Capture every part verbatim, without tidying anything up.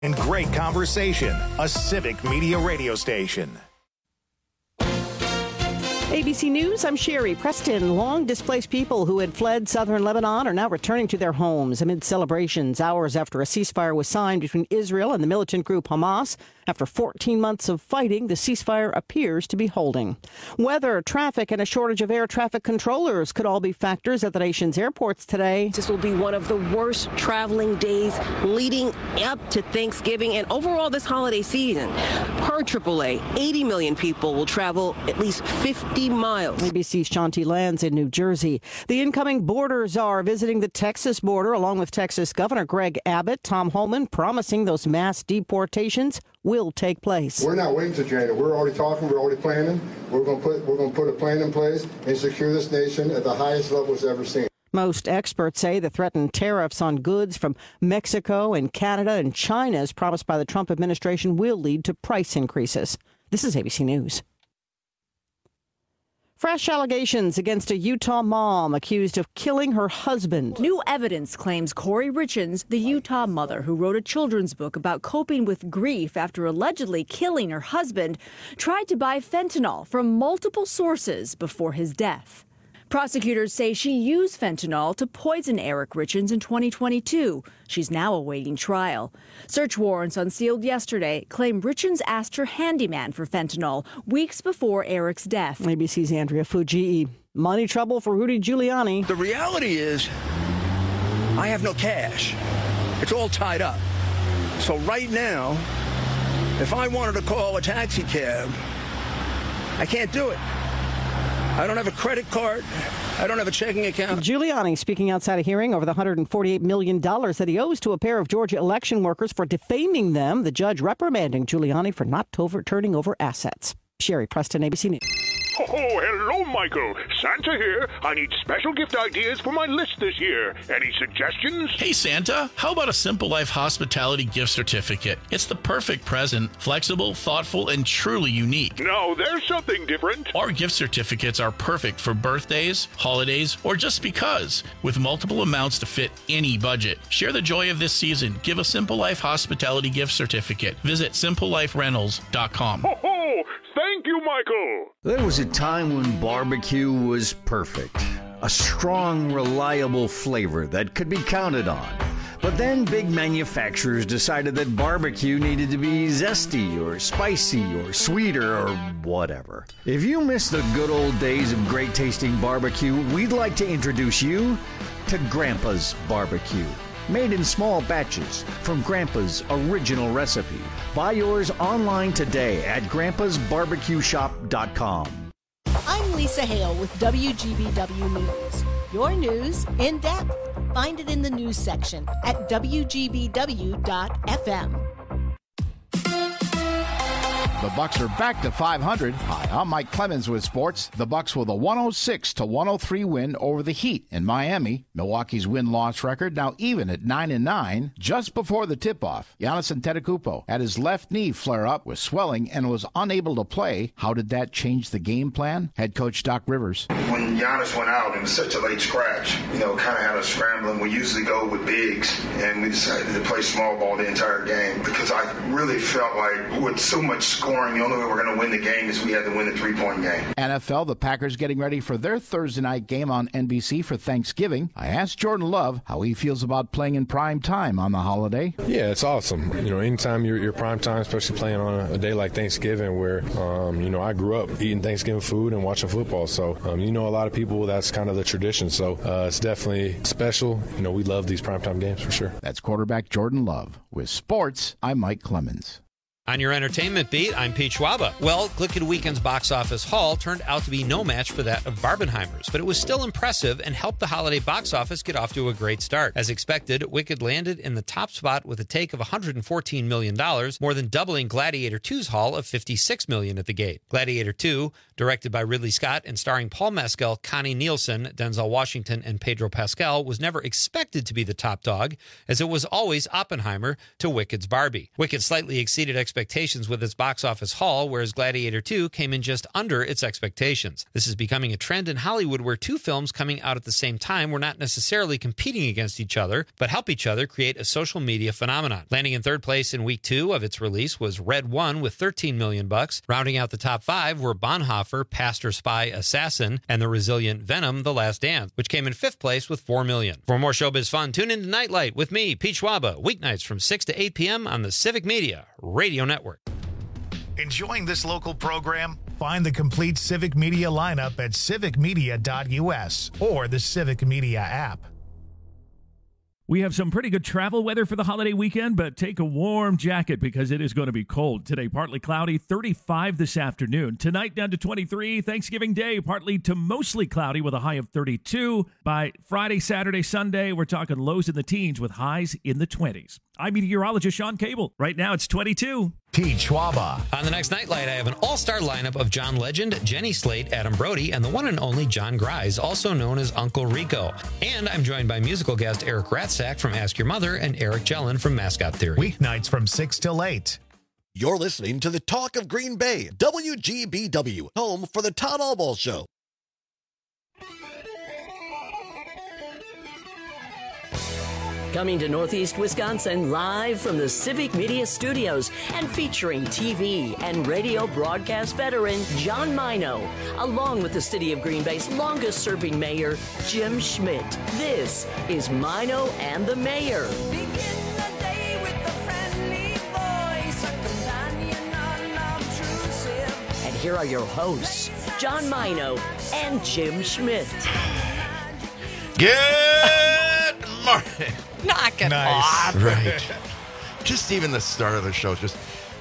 And great conversation, a Civic Media radio station. A B C News, I'm Sherry Preston. Long displaced people who had fled southern Lebanon are now returning to their homes amid celebrations hours after a ceasefire was signed between Israel and the militant group Hamas. After fourteen months of fighting, the ceasefire appears to be holding. Weather, traffic, and a shortage of air traffic controllers could all be factors at the nation's airports today. This will be one of the worst traveling days leading up to Thanksgiving and overall this holiday season. Per triple A, eighty million people will travel at least fifty miles. A B C's Shanti Lands in New Jersey. The incoming border czar visiting the Texas border along with Texas Governor Greg Abbott. Tom Holman promising those mass deportations will take place. We're not waiting to January. We're already talking. We're already planning. We're going to put we're going to put a plan in place and secure this nation at the highest levels ever seen. Most experts say the threatened tariffs on goods from Mexico and Canada and China, as promised by the Trump administration, will lead to price increases. This is A B C News. Fresh allegations against a Utah mom accused of killing her husband. New evidence claims Corey Richens, the Utah mother who wrote a children's book about coping with grief after allegedly killing her husband, tried to buy fentanyl from multiple sources before his death. Prosecutors say she used fentanyl to poison Eric Richens in twenty twenty-two. She's now awaiting trial. Search warrants unsealed yesterday claim Richens asked her handyman for fentanyl weeks before Eric's death. A B C's Andrea Fujii. Money trouble for Rudy Giuliani. The reality is, I have no cash. It's all tied up. So right now, if I wanted to call a taxi cab, I can't do it. I don't have a credit card. I don't have a checking account. Giuliani speaking outside a hearing over the one hundred forty-eight million dollars that he owes to a pair of Georgia election workers for defaming them. The judge reprimanding Giuliani for not over, turning over assets. Sherry Preston, A B C News. Oh, hello, Michael. Santa here. I need special gift ideas for my list this year. Any suggestions? Hey, Santa, how about a Simple Life Hospitality gift certificate? It's the perfect present, flexible, thoughtful, and truly unique. No, there's something different. Our gift certificates are perfect for birthdays, holidays, or just because, with multiple amounts to fit any budget. Share the joy of this season. Give a Simple Life Hospitality gift certificate. Visit simple life rentals dot com. Ho, ho! Thank you, Michael. There was a time when barbecue was perfect. A strong, reliable flavor that could be counted on. But then big manufacturers decided that barbecue needed to be zesty or spicy or sweeter or whatever. If you miss the good old days of great tasting barbecue, we'd like to introduce you to Grandpa's Barbecue. Made in small batches from Grandpa's original recipe. Buy yours online today at grandpas barbecue shop dot com. I'm Lisa Hale with W G B W News. Your news in depth. Find it in the news section at W G B W dot F M. The Bucs are back to five hundred. Hi, I'm Mike Clemens with sports. The Bucs with a one oh six to one oh three win over the Heat in Miami. Milwaukee's win-loss record now even at nine and nine. Just before the tip-off, Giannis Antetokounmpo had his left knee flare up with swelling and was unable to play. How did that change the game plan? Head coach Doc Rivers. When Giannis went out, it was such a late scratch. You know, kind of had us scrambling. We usually go with bigs, and we decided to play small ball the entire game because I really felt like with so much scoring, the only way we're going to win the game is we had to win the three-point game. N F L, the Packers getting ready for their Thursday night game on N B C for Thanksgiving. I asked Jordan Love how he feels about playing in prime time on the holiday. Yeah, it's awesome. You know, anytime you're, you're prime time, especially playing on a, a day like Thanksgiving where, um, you know, I grew up eating Thanksgiving food and watching football. So, um, you know, a lot of people, that's kind of the tradition. So uh, it's definitely special. You know, we love these primetime games for sure. That's quarterback Jordan Love. With sports, I'm Mike Clemens. On your entertainment beat, I'm Pete Schwaba. Well, Glicked Weekend's box office haul turned out to be no match for that of Barbenheimer's, but it was still impressive and helped the holiday box office get off to a great start. As expected, Wicked landed in the top spot with a take of one hundred fourteen million dollars, more than doubling Gladiator two's haul of fifty-six million dollars at the gate. Gladiator two, directed by Ridley Scott and starring Paul Mescal, Connie Nielsen, Denzel Washington, and Pedro Pascal, was never expected to be the top dog, as it was always Oppenheimer to Wicked's Barbie. Wicked slightly exceeded expectations expectations with its box office haul, whereas Gladiator two came in just under its expectations. This is becoming a trend in Hollywood where two films coming out at the same time were not necessarily competing against each other, but help each other create a social media phenomenon. Landing in third place in week two of its release was Red One with thirteen million bucks. Rounding out the top five were Bonhoeffer, Pastor, Spy, Assassin, and the resilient Venom, The Last Dance, which came in fifth place with four million. For more showbiz fun, tune in to Nightlight with me, Pete Schwaba, weeknights from six to eight p.m. on the Civic Media Radio Network. Enjoying this local program? Find the complete Civic Media lineup at civic media dot u s or the Civic Media app. We have some pretty good travel weather for the holiday weekend, but take a warm jacket because it is going to be cold. Today, partly cloudy, thirty-five this afternoon. Tonight, down to twenty-three. Thanksgiving Day, partly to mostly cloudy with a high of thirty-two. By Friday, Saturday, Sunday, we're talking lows in the teens with highs in the twenties. I'm meteorologist Sean Cable. Right now, it's twenty-two. Pete Schwaba. On the next Nightlight, I have an all-star lineup of John Legend, Jenny Slate, Adam Brody, and the one and only John Grise, also known as Uncle Rico. And I'm joined by musical guest Eric Ratzak from Ask Your Mother and Eric Jellin from Mascot Theory. Weeknights from six till eight. You're listening to the Talk of Green Bay, W G B W, home for the Todd Albaugh Show. Coming to Northeast Wisconsin live from the Civic Media Studios and featuring T V and radio broadcast veteran John Mino, along with the city of Green Bay's longest-serving mayor, Jim Schmidt. This is Mino and the Mayor. And here are your hosts, John Mino and Jim Schmidt. Good morning. Knock it nice. off. Right. Just even the start of the show, just.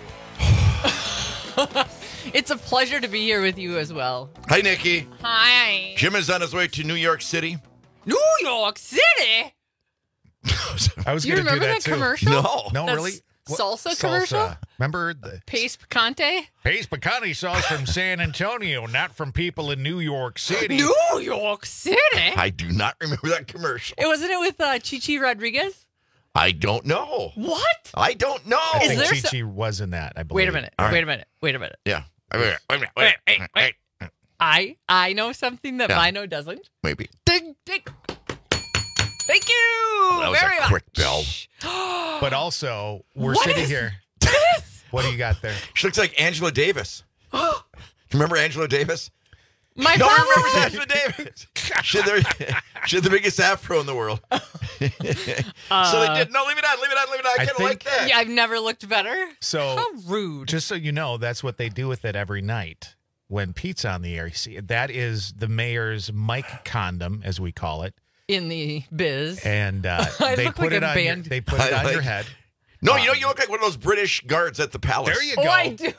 It's a pleasure to be here with you as well. Hi, Nikki. Hi. Jim is on his way to New York City. New York City? I was you going to do remember that, that too. commercial? No. No, That's really? Salsa, Salsa commercial? Remember the Pace Picante? Pace Picante sauce from San Antonio, not from people in New York City. New York City? I do not remember that commercial. It wasn't it with uh, Chichi Rodriguez? I don't know. What? I don't know. I Is think there Chi-Chi so- was in that, I believe. Wait a minute. All Wait right. a minute. Wait a minute. Yeah. Wait a minute. Wait a minute. Wait, Wait, wait, wait. I I know something that Yeah. Mino doesn't. Maybe. Ding, ding. Thank you That was very a much. quick bell. But also, we're What sitting is here. this? What do you got there? She looks like Angela Davis. Do you remember Angela Davis? My no one father- remembers Angela Davis. She had, the, she had the biggest afro in the world. so they did. No, leave it on. Leave it on. Leave it on. I, I kind of think- like that. Yeah, I've never looked better. So, How rude. just so you know, that's what they do with it every night when Pete's on the air. You see, that is the mayor's mic condom, as we call it. In the biz. And uh, I they look put like it a on your, band. they put it I on like- your head. No, Uh, you know, you look like one of those British guards at the palace. There you Oh, go. I do.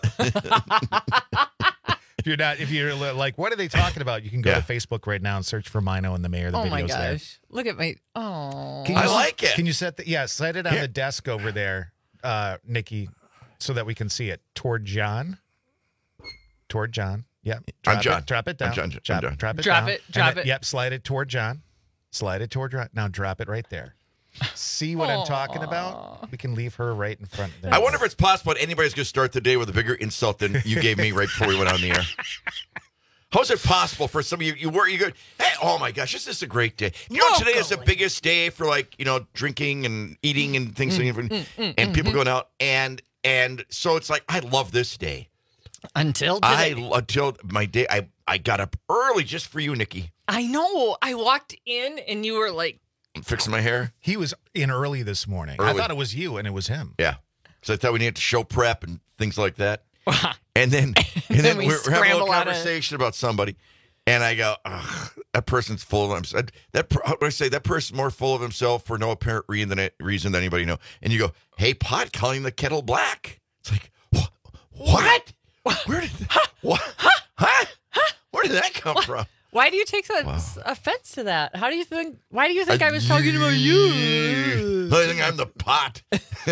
If you're not, if you're like, what are they talking about? You can go Yeah. to Facebook right now and search for Mino and the Mayor. The Oh my video's there. gosh. Look at my oh Can you I s- like it. Can you set the yeah, set it on Here. the desk over there, uh, Nikki, so that we can see it. Toward John. Toward John. Yep. I'm Drop John. It, drop it down. I'm John. I'm Drop, John. drop it Drop down. it, And drop then- it. Yep, slide it toward John. Slide it toward John. Now drop it right there. See what I'm talking about? We can leave her right in front there. I wonder if it's possible that anybody's going to start the day with a bigger insult than you gave me right before we went on the air. How is it possible for some of you? You were you go, hey, oh my gosh, this is a great day. You know, today is the biggest day for like you know drinking and eating and things, Mm, and, mm, mm, and people mhm. going out and and so it's like I love this day. Until I today. until my day, I I got up early just for you, Nikki. I know. I walked in and you were like, Fixing my hair. He was in early this morning. I Early. thought it was you, and it was him. Yeah. So I thought we needed to show prep and things like that. And then and then, we we're, we're having a scramble little out of- conversation about somebody. And I go, Ugh, that person's full of themselves. That per- how do I say that person's more full of himself for no apparent reason than reason than anybody know. And you go, hey, pot calling the kettle black. It's like, what? What? Where did that, what? Huh? Where did that come from? why do you take that s- offense to that? How do you think? Why do you think I, was talking about you? I think I'm the pot.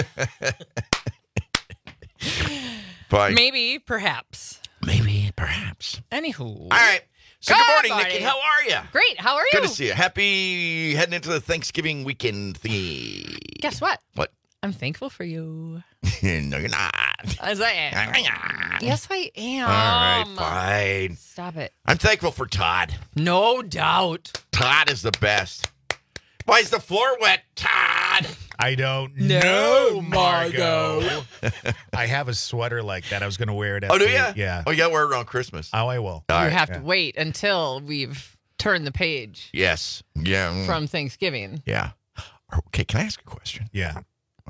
Fine. Maybe, perhaps. Maybe, perhaps. Anywho. All right. So good, Good morning, morning. Nikki. How are you? Great. How are you? Good to see you. Happy heading into the Thanksgiving weekend thingy. Guess what? What? I'm thankful for you. No, you're not. As I am. Yes, I am. All right, fine. Stop it. I'm thankful for Todd. No doubt. Todd is the best. Why is the floor wet, Todd? I don't No, know, Margo. Margo. I have a sweater like that. I was going to wear it at Oh, do the- you? Yeah. Oh, you got to wear it around Christmas. Oh, I will. All You right. have to Yeah. wait until we've turned the page Yes. Yeah. mm, from Thanksgiving. Yeah. Okay, can I ask a question? Yeah.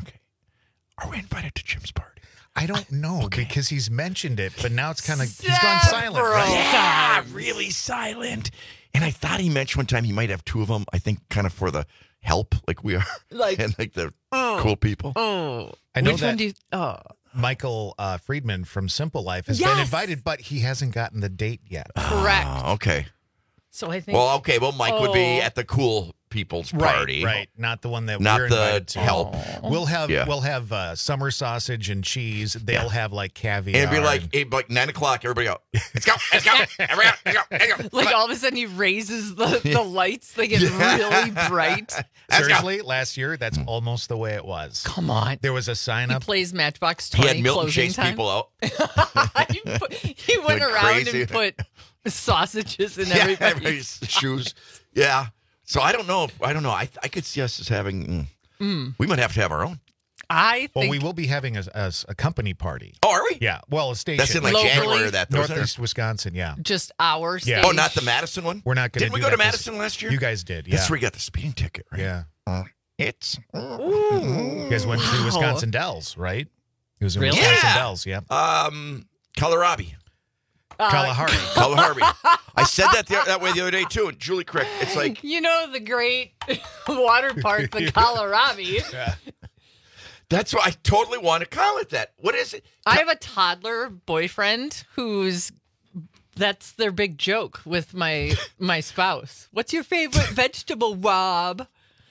Are we invited to Jim's party? I don't know because he's mentioned it, but now it's kind of he's gone Several silent, right? Yeah, times. really silent. And I thought he mentioned one time he might have two of them, I think kind of for the help, like we are. Like- and like the Oh. cool people. Oh. I know Which that- one do you... Oh. Michael uh, Friedman from Simple Life has Yes. been invited, but he hasn't gotten the date yet. Correct. Oh, okay. So I think... Well, okay. Well, Mike would be Oh. at the cool people's party. Right, right. Not the one that Not we're the invited to. help. We'll have Yeah. we'll have uh, summer sausage and cheese. They'll Yeah. have like caviar. And it'd be like, and- it'd be like nine o'clock. Everybody go. Let's go. Let's go. Everybody go. Let's go. Let's go. Like all of a sudden he raises the, the lights. They get Yeah. really bright. Let's go. seriously, last year that's almost the way it was. Come on. There was a sign He up. plays Matchbox He twenty had Milton closing chase time. people out. he, put, he went Went around crazy. and put sausages in Yeah, everybody's. everybody's shoes. Yeah. So I don't know. If, I don't know. I I could see us as having. Mm, Mm. we might have to have our own. I think Well, we will be having a, a, a company party. Oh, are we? Yeah. Well, a station. That's in like Locally? January or that. Thursday? Northeast Wisconsin. Yeah. just our Yeah. stage. Oh, not the Madison one. We're not going to. Didn't we do go to that this- Madison last year? You guys did. Yeah. That's where we got the speeding ticket, right? Yeah. Uh, it's. You guys went to Wow. Wisconsin Dells, right? It was in Really? Wisconsin Yeah. Dells. Yeah. Um, Kalahari. Uh, Kalahari. Kalahari. I said that the, that way the other day too, and Julie correct. It's like You know the great water park, the Kohlrabi. Yeah. that's what I totally want to call it. That. What is it? I have a toddler boyfriend who's that's their big joke with my my spouse. What's your favorite vegetable, Rob?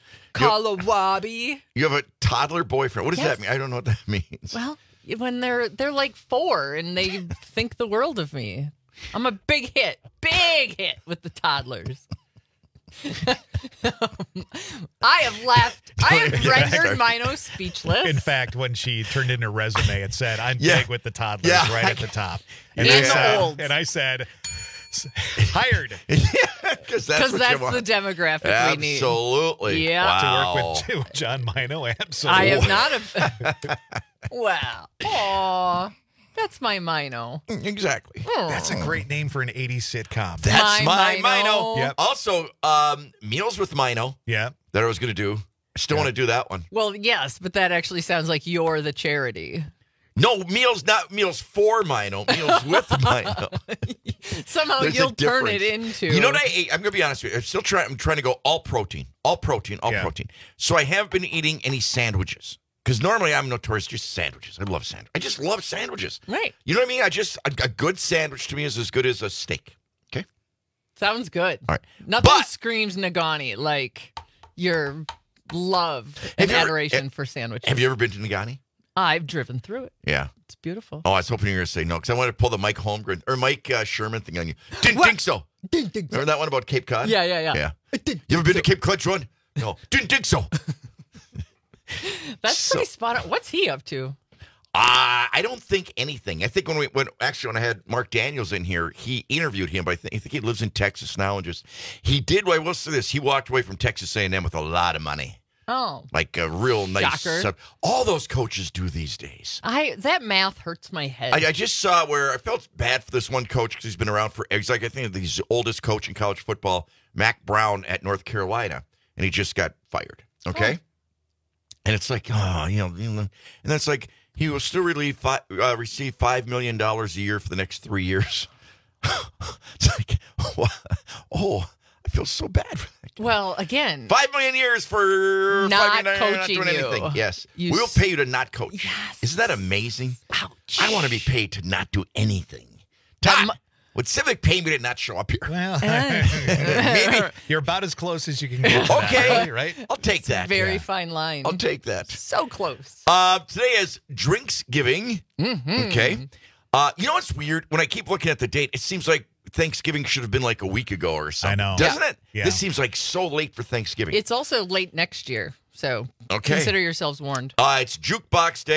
Kohlrabi. You have a toddler boyfriend. What does Yes. that mean? I don't know what that means. Well, when they're they're like four and they think the world of me. I'm a big hit, big hit with the toddlers. I have laughed. I have rendered Mino speechless. In fact, when she turned in her resume, it said, "I'm Yeah. big with the toddlers," Yeah. right at the top. And, And I the said, olds. and I said, "S- "Hired Yeah, because that's Because what that's you want. the demographic we need. Absolutely. Yeah. Wow. to work with John Mino." I Absolutely. have not. A, wow. Aw. That's my Mino. Exactly. That's a great name for an eighties sitcom. That's My my, Mino. Mino. Yep. Also, um, Meals with Mino Yeah. that I was going to do. I still Yeah. want to do that one. Well, yes, but that actually sounds like you're the charity. No, Meals, not Meals for Mino. Meals with Mino. Somehow There's a you'll turn it difference. into. You know what I ate? I'm going to be honest with you. I'm still trying. I'm trying to go all protein, all protein, all Yeah. protein. So I haven't been eating any sandwiches because normally I'm notorious just sandwiches. I love sandwiches. I just love sandwiches. Right. You know what I mean? I just a, a good sandwich to me is as good as a steak. Okay. Sounds good. All right. Nothing But- screams Nagani like your love Have and you ever- adoration eh, for sandwiches. Have you ever been to Nagani? I've driven through it. Yeah. It's beautiful. Oh, I was hoping you were going to say no because I wanted to pull the Mike Holmgren or Mike uh, Sherman thing on you. Didn't think so. Didn't think Remember that one about Cape Cod? Yeah, yeah, yeah. Yeah. You ever been to Cape Cod, John? No. Didn't think so. That's So- pretty spot on. What's he up to? Uh, I don't think anything. I think when we when actually when I had Mark Daniels in here, he interviewed him. But I think, I think he lives in Texas now, and just he did. I will say this: he walked away from Texas A and M with a lot of money, Oh, like a real nice. Shocker. Sub. All those coaches do these days. I that math hurts my head. I, I just saw where I felt bad for this one coach because he's been around for. He's like I think he's the oldest coach in college football, Mac Brown at North Carolina, and he just got fired. Okay, Oh. and it's like oh, you know, you know and that's like. He will still relieve fi- uh, receive five million dollars a year for the next three years. It's like, oh, I feel so bad for that. well, again, Five million years for Not five million, coaching not doing you. anything. Yes, You we'll s- pay you to not coach. Yes. Isn't that amazing? ouch. I want to be paid to not do anything. Todd, would Civic pay me to not show up here? Well, Maybe. you're about as close as you can get. To Okay, that, right? I'll take that. Very Yeah. fine line. I'll take that. So close. Uh, today is Drinksgiving. Mhm. Okay. Uh, you know what's weird? When I keep looking at the date, it seems like Thanksgiving should have been like a week ago or something. I know. Doesn't it? Yeah. This seems like so late for Thanksgiving. It's also late next year, so Okay. consider yourselves warned. uh, it's Jukebox Day.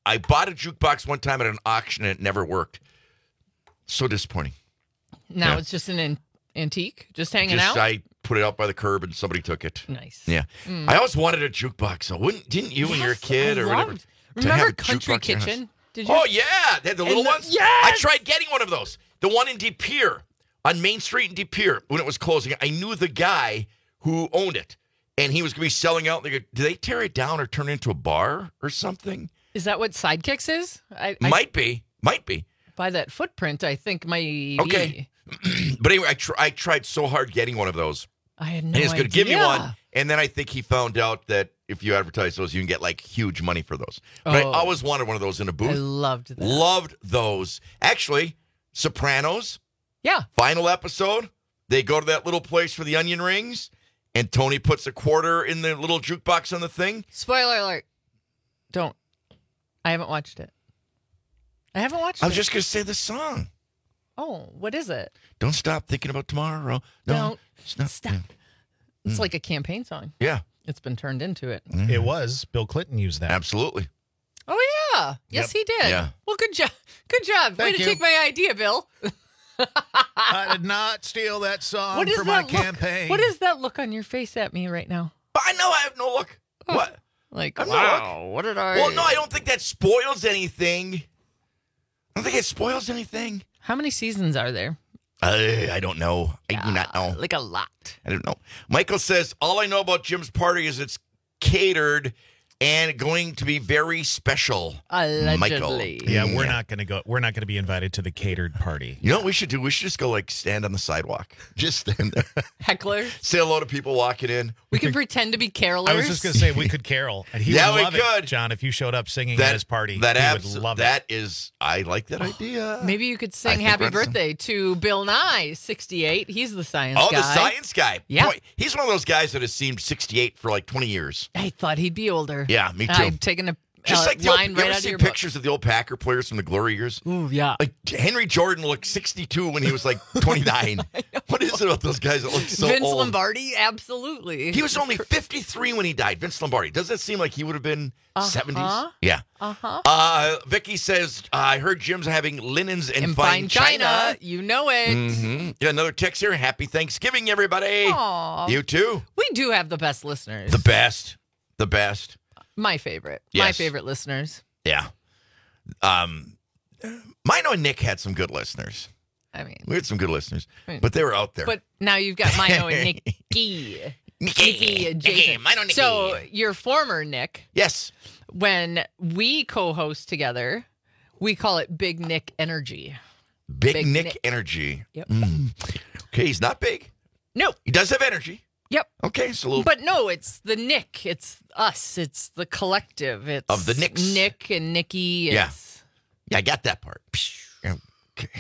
I bought a jukebox one time at an auction and it never worked. So disappointing. Now Yeah. it's just an an- antique, just hanging Just out. I put it out by the curb and somebody took it. Nice. Yeah. Mm. I always wanted a jukebox. So wouldn't didn't you when you were a Yes, kid I or whatever? loved- to have Remember a Country jukebox in your house? Kitchen? Did you? Oh yeah, they had the little And the- ones. Yes! I tried getting one of those. The one in De Pere on Main Street in De Pere when it was closing. I knew the guy who owned it, and he was going to be selling out. They go, did they tear it down or turn it into a bar or something? Is that what Sidekicks is? I, I Might be, might be. by that footprint, I think maybe. Okay. But anyway, I, tr- I tried so hard getting one of those. I had no And he was idea. going to give me one. And then I think he found out that if you advertise those, you can get like huge money for those. But Oh. I always wanted one of those in a booth. I loved that. Loved those. Actually, Sopranos, Yeah. final episode, they go to that little place for the onion rings, and Tony puts a quarter in the little jukebox on the thing. Spoiler alert. Don't. I haven't watched it. I haven't watched I was it. just going to say the song. Oh, what is it? Don't stop thinking about tomorrow. No, Don't stop. stop. It's like a campaign song. Yeah. It's been turned into it. It was. Bill Clinton used that. Absolutely. Oh yeah. Yes, Yep. he did. Yeah. Well, good job. Good job. Way Thank to you. take my idea, Bill. I did not steal that song What is for my that look? campaign. What is that look on your face at me right now? I know I have no look. What? Like, I have no wow, look. what did I? Well, no, I don't think that spoils anything. I don't think it spoils anything. How many seasons are there? Uh, I don't know. I do not know. Like a lot. I don't know. Michael says, all I know about Jim's party is it's catered and going to be very special. Allegedly. Michael. Yeah, we're not going to go. We're not going to be invited to the catered party. You know what we should do? We should just go like stand on the sidewalk. Just stand there. Hecklers. Say hello to people walking in. We can pretend to be carolers. I was just going to say we could carol, and he Yeah, would we love could. it, John. If you showed up singing That- at his party, That he abs- would love that is, I like that idea. Maybe you could I sing think happy we're onto birthday to Bill Nye, sixty-eight. He's the science Oh, guy. the science guy. Yeah. Boy, he's one of those guys that has seemed sixty-eight for like twenty years. I thought he'd be older. Yeah, me too. I've taken a Just uh, like the old, line you right ever out of see your pictures of the old Packer players from the glory years? book. Ooh, yeah. Like Henry Jordan looked sixty-two when he was like twenty-nine. What is it about those guys that look so Vince old? Lombardi, absolutely. He was only fifty-three when he died. Vince Lombardi. Does that seem like he would have been Uh-huh. seventies? Yeah. Uh-huh. Uh, Vicky says, uh, I heard Jim's having linens in, In fine, china. You know it. Mm-hmm. Yeah, another text here. Happy Thanksgiving, everybody. Aw. You too. We do have the best listeners. The best. The best. My favorite. My Yes. favorite listeners. Yeah. Um, Mino and Nick had some good listeners. I mean, We had some good listeners, Hmm. but they were out there. but now you've got Mino and Nikki. Nikki. Nikki and Nikki. Jason. Mino, Nikki. So your former Nick, Yes. when we co-host together, we call it Big Nick Energy. Big, Big Nick, Nick. energy. Yep. Mm. Okay, he's not big. No. He does have energy. Yep. Okay, so a little But no, it's the Nick. It's us. It's the collective. It's Of the Nicks. Nick and Nikki. Yeah. It's, Yeah, I got that part. Okay.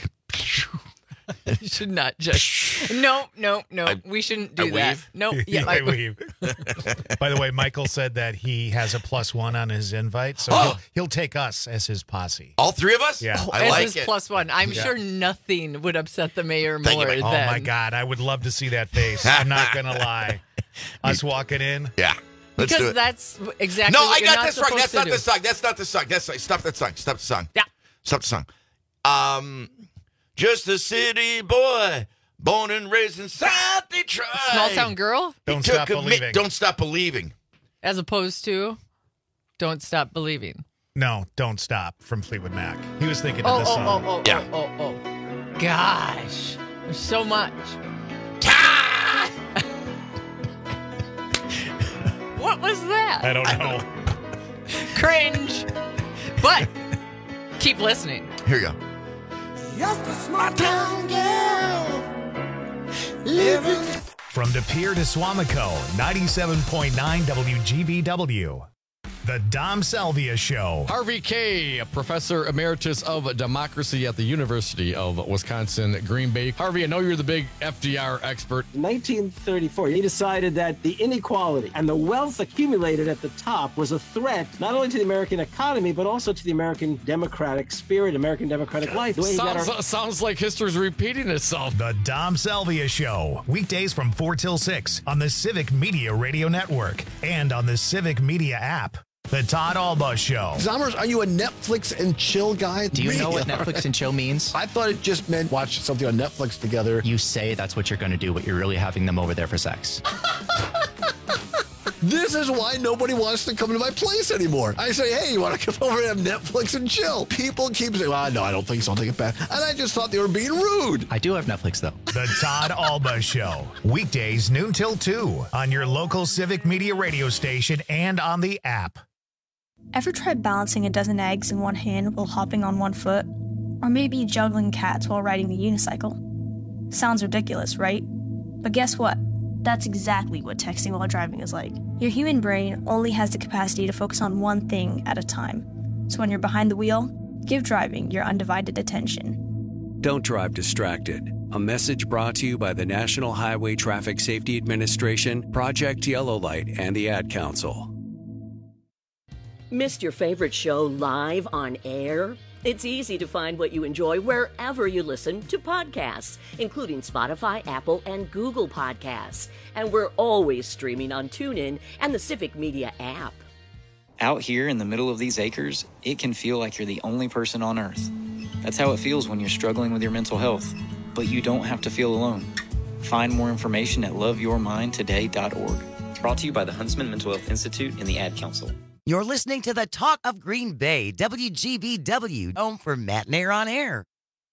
You should not just. No, no, no. I- we shouldn't I do that. weave? No. Yeah, Yeah. I I- weave. By the way, Michael said that he has a plus one on his invite, so he'll, he'll take us as his posse. All three of us? Yeah. Oh, I as like his it. plus one. I'm Yeah. sure nothing would upset the mayor Thank you, more Mike. Oh than. my God, I would love to see that face. I'm not gonna lie. Us walking in. Yeah. Let's Because do it. that's exactly. No, what I you're got not this right. supposed That's to not do. the song. That's not the song. That's stop that song. Stop the song. Yeah. Stop the song. Um, just a city boy, born and raised in South Detroit. Small town girl, He Don't took stop a mi- believing. Don't stop believing. as opposed to, don't stop believing. No, don't stop from Fleetwood Mac. He was thinking of Oh, this oh, song. oh, oh, Yeah. oh, oh, oh. Gosh, there's so much. What was that? I don't know. Cringe. But keep listening. Here you go. Just a small town girl living. From De Pere to Swamico, ninety-seven point nine W G B W. The Dom Salvia Show. Harvey Kaye, a professor emeritus of democracy at the University of Wisconsin, Green Bay. Harvey, I know you're the big F D R expert. In nineteen thirty-four, he decided that the inequality and the wealth accumulated at the top was a threat not only to the American economy, but also to the American democratic spirit, American democratic life. The way he got Sounds, our- sounds like history's repeating itself. The Dom Salvia Show. Weekdays from four till six on the Civic Media Radio Network and on the Civic Media app. The Todd Alba Show. Zommers, are you a Netflix and chill guy? Do you Me? know what Netflix and chill means? I thought it just meant watch something on Netflix together. You say that's what you're going to do, but you're really having them over there for sex. This is why nobody wants to come to my place anymore. I say, hey, you want to come over and have Netflix and chill? People keep saying, well, no, I don't think so. I'll take it back. And I just thought they were being rude. I do have Netflix, though. The Todd Alba Show. Weekdays, noon till two on your local Civic Media radio station and on the app. Ever tried balancing a dozen eggs in one hand while hopping on one foot? Or maybe juggling cats while riding a unicycle? Sounds ridiculous, right? But guess what? That's exactly what texting while driving is like. Your human brain only has the capacity to focus on one thing at a time. So when you're behind the wheel, give driving your undivided attention. Don't drive distracted. A message brought to you by the National Highway Traffic Safety Administration, Project Yellow Light, and the Ad Council. Missed your favorite show live on air? It's easy to find what you enjoy wherever you listen to podcasts, including Spotify, Apple, and Google Podcasts. And we're always streaming on TuneIn and the Civic Media app. Out here in the middle of these acres, it can feel like you're the only person on Earth. That's how it feels when you're struggling with your mental health. But you don't have to feel alone. Find more information at love your mind today dot org. Brought to you by the Huntsman Mental Health Institute and the Ad Council. You're listening to the Talk of Green Bay, W G B W, home for Matt Nair on Air.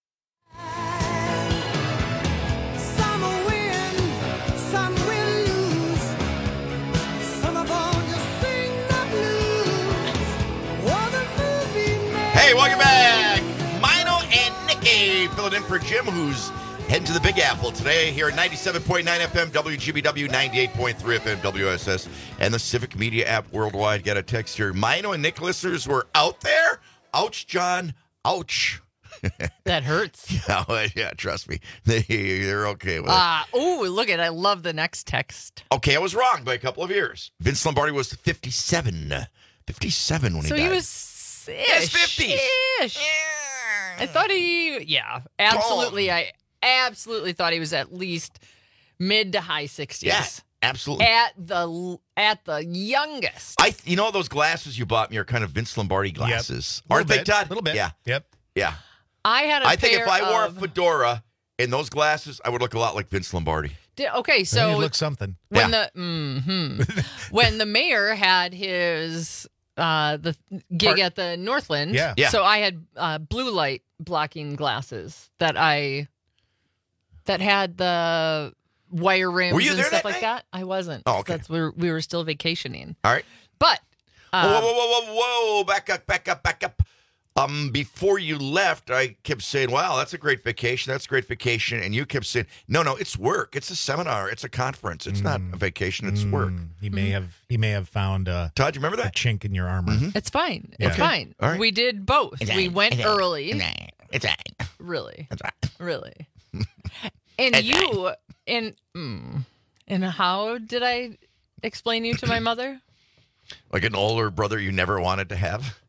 Some will win, some will lose. Some are born to sing the blues. Oh, the movie man. Hey, welcome back. Mino and Nikki filling in for Jim, who's heading to the Big Apple today here at ninety-seven point nine F M, W G B W, ninety-eight point three F M, W S S, and the Civic Media app worldwide. Got a text here. Mino and Nick listeners were out there. Ouch, John. Ouch. That hurts. yeah, yeah, trust me. They, they're okay with it. Uh, oh, look at I love the next text. Okay, I was wrong by a couple of years. Vince Lombardi was fifty-seven. fifty-seven when he so died. he was Yes, fifties. Ish. I thought he, yeah, absolutely. I absolutely thought he was at least mid to high sixties. Yeah, absolutely. At the at the youngest. I, you know, those glasses you bought me are kind of Vince Lombardi glasses, Yep. aren't they, Little bit, Todd? little bit. Yeah, Yep. yeah. I had a I think if pair I wore of, a fedora and those glasses, I would look a lot like Vince Lombardi. Did, okay, so you look something. when Yeah. the mhm. when the mayor had his uh, the gig Part- at the Northland, Yeah. Yeah. So I had uh, blue light blocking glasses that I that had the wire rims Were you and there stuff that like night? that. I wasn't. Oh, okay. That's we were, we were still vacationing, All right. but um, whoa, whoa, whoa, whoa, whoa! Back up, back up, back up. Um, before you left, I kept saying, "Wow, that's a great vacation. That's a great vacation," and you kept saying, "No, no, it's work. It's a seminar. It's a conference. It's not a vacation. It's work." Mm, He may have he may have found uh, Todd, you remember a that? chink in your armor. it's fine. Yeah. It's Okay. fine. All right. We did both. It's we fine. went It's fine. early. It's fine. It's fine. Really, That's right. really. And It's you and mm, and how did I explain you to my mother? Like an older brother you never wanted to have.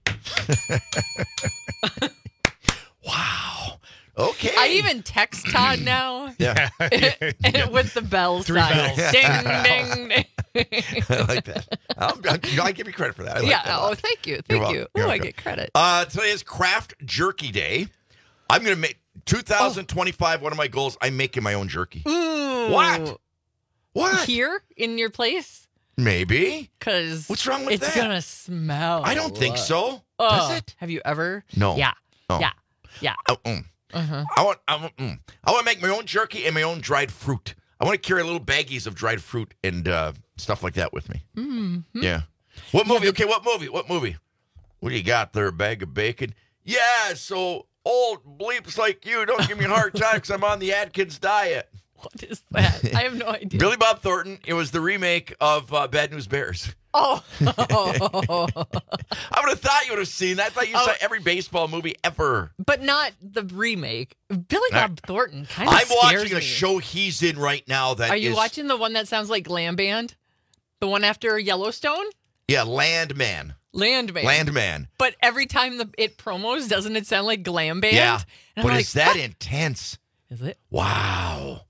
Wow. Okay. I even text Todd now. Yeah. With the bell Three sign. bells. Ding, ding, ding. I like that. I'll, I, you know, I give you credit for that. I like yeah. that a Oh, lot. thank you. You're Thank welcome. you. You're Oh, I welcome. get credit. Uh, today is Craft Jerky Day. I'm going to make twenty twenty-five, one of my goals, I'm making my own jerky. Ooh. What? What? Here in your place? Maybe. Because What's wrong with it's that? going to smell. I don't think so. Oh, Does it? Have you ever? No. Yeah. Oh. Yeah. Yeah. Oh, mm. Uh-huh. I want, I want, mm. I want to make my own jerky and my own dried fruit. I want to carry little baggies of dried fruit and uh, stuff like that with me. Mm-hmm. Yeah. What movie? Okay, what movie? What movie? What do you got there? A bag of bacon? Yeah, so old bleeps like you don't give me a hard time because I'm on the Atkins diet. What is that? I have no idea. Billy Bob Thornton. It was the remake of uh, Bad News Bears. Oh. I would have thought you would have seen that. I thought you Oh. saw every baseball movie ever. But not the remake. Billy All Bob Thornton kind of I'm scares watching a me. show he's in right now that Are you is- watching the one that sounds like Glam Band? The one after Yellowstone? Yeah, Landman. Landman. Landman. But every time the it promos, doesn't it sound like Glam Band? Yeah, And I'm but like, is that what? intense? Is it? Wow.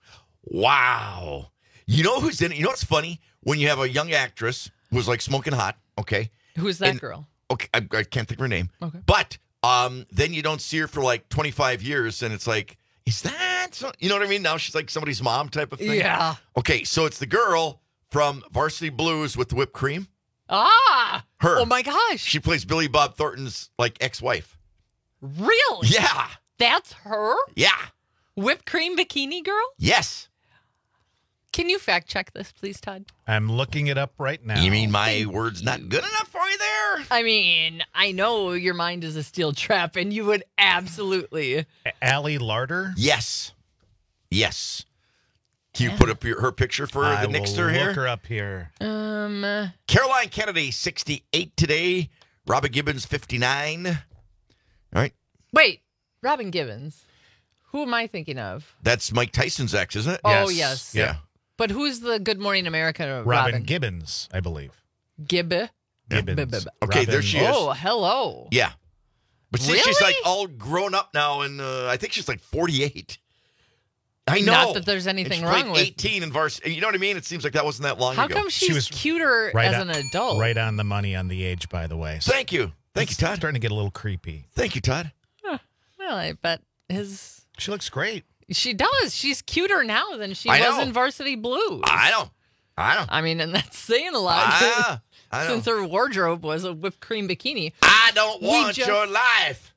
Wow. You know who's in it? You know what's funny? When you have a young actress who's like smoking hot, okay? Who's that And- girl? Okay, I, I can't think of her name. Okay. But um, then you don't see her for like twenty-five years, and it's like, is that so? You know what I mean? Now she's like somebody's mom type of thing. Yeah. Okay, so it's the girl from Varsity Blues with the whipped cream. Ah! Her. Oh my gosh. She plays Billy Bob Thornton's like ex-wife. Really? Yeah. That's her? Yeah. Whipped cream bikini girl? Yes. Can you fact check this, please, Todd? I'm looking it up right now. You mean my word's not good enough for you there? I mean, I know your mind is a steel trap, and you would absolutely. Allie Larder? Yes. Yes. Can you put up your, her picture for I the will Nixter here? look her up here. Um, uh, Caroline Kennedy, sixty-eight today. Robin Gibbons, fifty-nine. All right. wait, Robin Gibbons. Who am I thinking of? That's Mike Tyson's ex, isn't it? Oh, yes. Yeah. But who's the Good Morning America Robin? Robin Gibbons, I believe. Gibbe? Gibbons. Okay, there she is. Oh, hello. Yeah. But see, Really? she's like all grown up now, and uh, I think she's like forty-eight. I know. Not that there's anything And she played wrong with- eighteen in varsity. You know what I mean? It seems like that wasn't that long How ago. come she's cuter Right as on- an adult? Right on the money on the age, by the way. Thank you. Thank It's you, Todd. starting to get a little creepy. Thank you, Todd. Huh. Well, I bet his. She looks great. She does. She's cuter now than she I was know. in Varsity Blues. I know. I know. I mean, and that's saying a lot. Ah, I know. Since her wardrobe was a whipped cream bikini. I don't We want just- your life.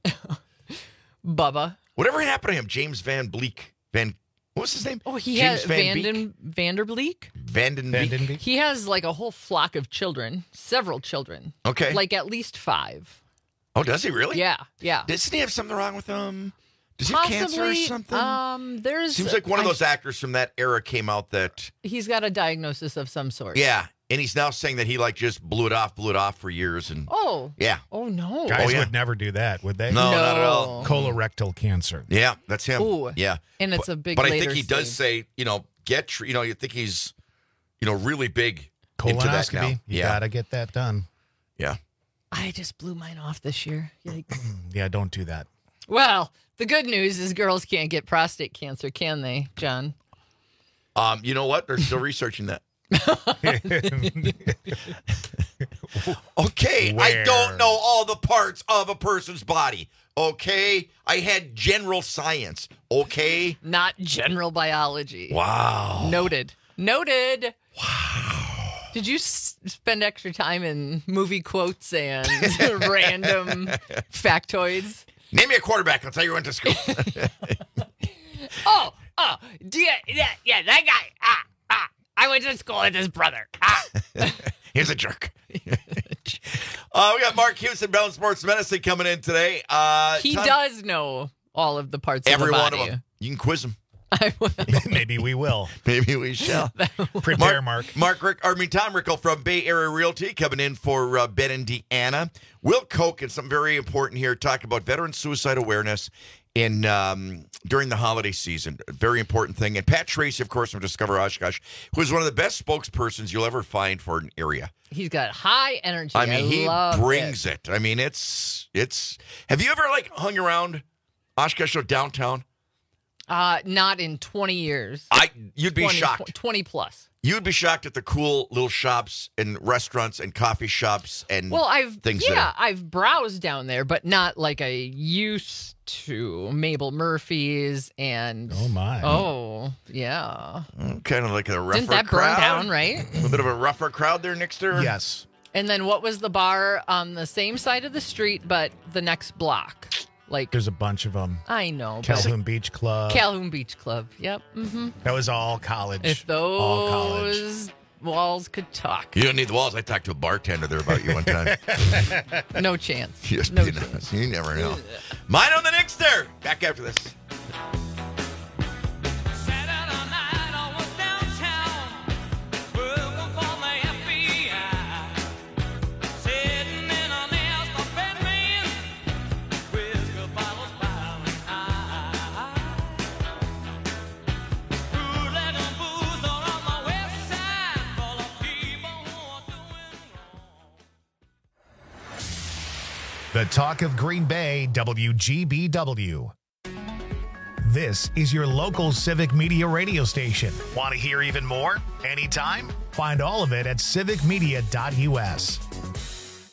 Bubba. Whatever happened to him? James Van Bleek. Van. What was his name? Oh, he James has Van Beek? Vanden Vanderbleek. Vanden Beek. He has like a whole flock of children, several children. Okay. Like at least five. Oh, does he really? Yeah, yeah. Doesn't he have something wrong with him? Does he have cancer or Possibly, something? Um, there's Seems like one of I- those actors from that era came out that, He's got a diagnosis of some sort. yeah, and he's now saying that he like just blew it off, blew it off for years, and Oh. yeah, Oh no. Guys Oh, yeah. would never do that, would they? No, not at all. Colorectal cancer. yeah, that's him. Ooh. Yeah, And it's but, a big But I later think he does stage. say, you know, get, tr- you know, you think he's, you know, really big into that now. Colonoscopy. You yeah, gotta get that done. yeah. I just blew mine off this year. Yikes. Yeah, don't do that. Well, the good news is girls can't get prostate cancer, can they, John? Um, you know what? They're still researching that. Okay, I Where? don't know all the parts of a person's body. Okay, I had general science. Okay, Not general biology. wow. Noted. Noted. Wow. Did you s- spend extra time in movie quotes and random factoids? Name me a quarterback. I'll tell you who went to school. Oh, oh, yeah, yeah, yeah, that guy. Ah, ah. I went to school with his brother. Ah. He's a jerk. uh, we got Mark Houston, Bell Sports Medicine, coming in today. Uh, He Tom- does know all of the parts Every of the one body. of them. You can quiz him. Maybe we will. Maybe we shall. Prepare, Mark. Mark Rick, I mean Tom Rickle from Bay Area Realty coming in for uh, Ben and Deanna. Will Koch and something very important here. Talk about veteran suicide awareness in um, during the holiday season. A very important thing. And Pat Tracy, of course, from Discover Oshkosh, who is one of the best spokespersons you'll ever find for an area. He's got high energy. I mean, he love brings it. it. I mean, it's it's. Have you ever like hung around Oshkosh or downtown? Uh, not in twenty years. I you'd be twenty, shocked. twenty plus. You'd be shocked at the cool little shops and restaurants and coffee shops and Well, I've things. yeah, that I've browsed down there, but not like I used to. Mabel Murphy's and Oh my. oh yeah. are kind of like a rougher Didn't that crowd. burn down, right? A bit of a rougher crowd there, Nixter. Yes. And then what was the bar on the same side of the street, but the next block? Like There's a bunch of them. I know, but- Calhoun Beach Club. Calhoun Beach Club. Yep. Mm-hmm. That was all college. If all college. those walls could talk, You don't need the walls. I talked to a bartender there about you one time. no chance. Just No being honest. You never know. Mine on the Nixter. Back after this. The talk of Green Bay, W G B W. This is your local civic media radio station. Want to hear even more? Anytime? Find all of it at civic media dot U S.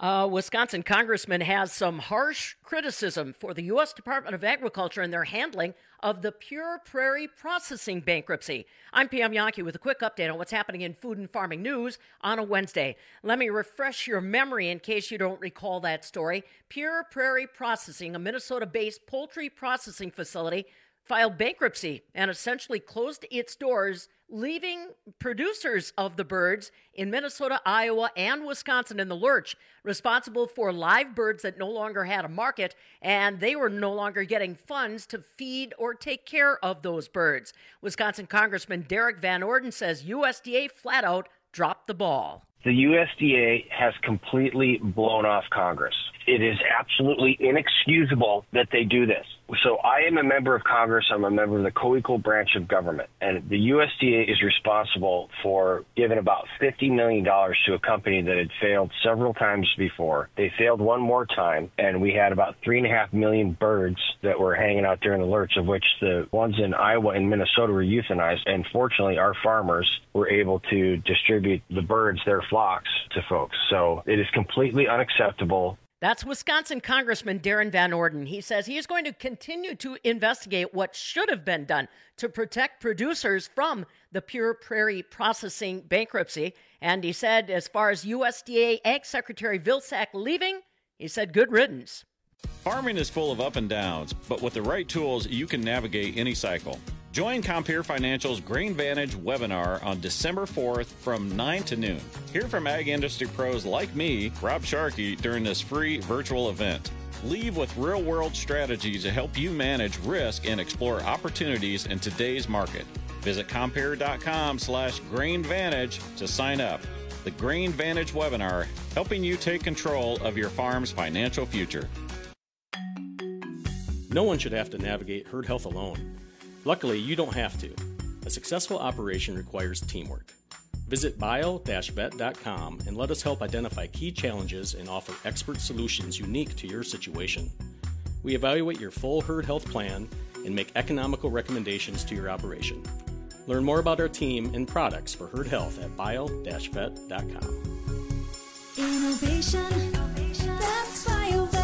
A Wisconsin congressman has some harsh criticism for the U S Department of Agriculture and their handling of the Pure Prairie processing bankruptcy. I'm Pam Yankee with a quick update on what's happening in food and farming news on a Wednesday. Let me refresh your memory in case you don't recall that story. Pure Prairie Processing, a Minnesota-based poultry processing facility, filed bankruptcy and essentially closed its doors, leaving producers of the birds in Minnesota, Iowa, and Wisconsin in the lurch, responsible for live birds that no longer had a market, and they were no longer getting funds to feed or take care of those birds. Wisconsin Congressman Derek Van Orden says U S D A flat out dropped the ball. The U S D A has completely blown off Congress. It is absolutely inexcusable that they do this. So I am a member of Congress. I'm a member of the co-equal branch of government. And the U S D A is responsible for giving about fifty million dollars to a company that had failed several times before. They failed one more time, and we had about three and a half million birds that were hanging out there in the lurch, of which the ones in Iowa and Minnesota were euthanized. And fortunately, our farmers were able to distribute the birds, their flocks, to folks. So it is completely unacceptable. That's Wisconsin Congressman Darren Van Orden. He says he is going to continue to investigate what should have been done to protect producers from the Pure Prairie processing bankruptcy. And he said, as far as U S D A Ag Secretary Vilsack leaving, he said, good riddance. Farming is full of up and downs, but with the right tools, you can navigate any cycle. Join Compeer Financial's Grain Vantage webinar on December fourth from nine to noon. Hear from ag industry pros like me, Rob Sharkey, during this free virtual event. Leave with real-world strategies to help you manage risk and explore opportunities in today's market. Visit Compeer.com slash Grain Vantage to sign up. The Grain Vantage webinar, helping you take control of your farm's financial future. No one should have to navigate herd health alone. Luckily, you don't have to. A successful operation requires teamwork. Visit bio dash vet dot com and let us help identify key challenges and offer expert solutions unique to your situation. We evaluate your full herd health plan and make economical recommendations to your operation. Learn more about our team and products for herd health at bio dash vet dot com. Innovation, that's BioVet.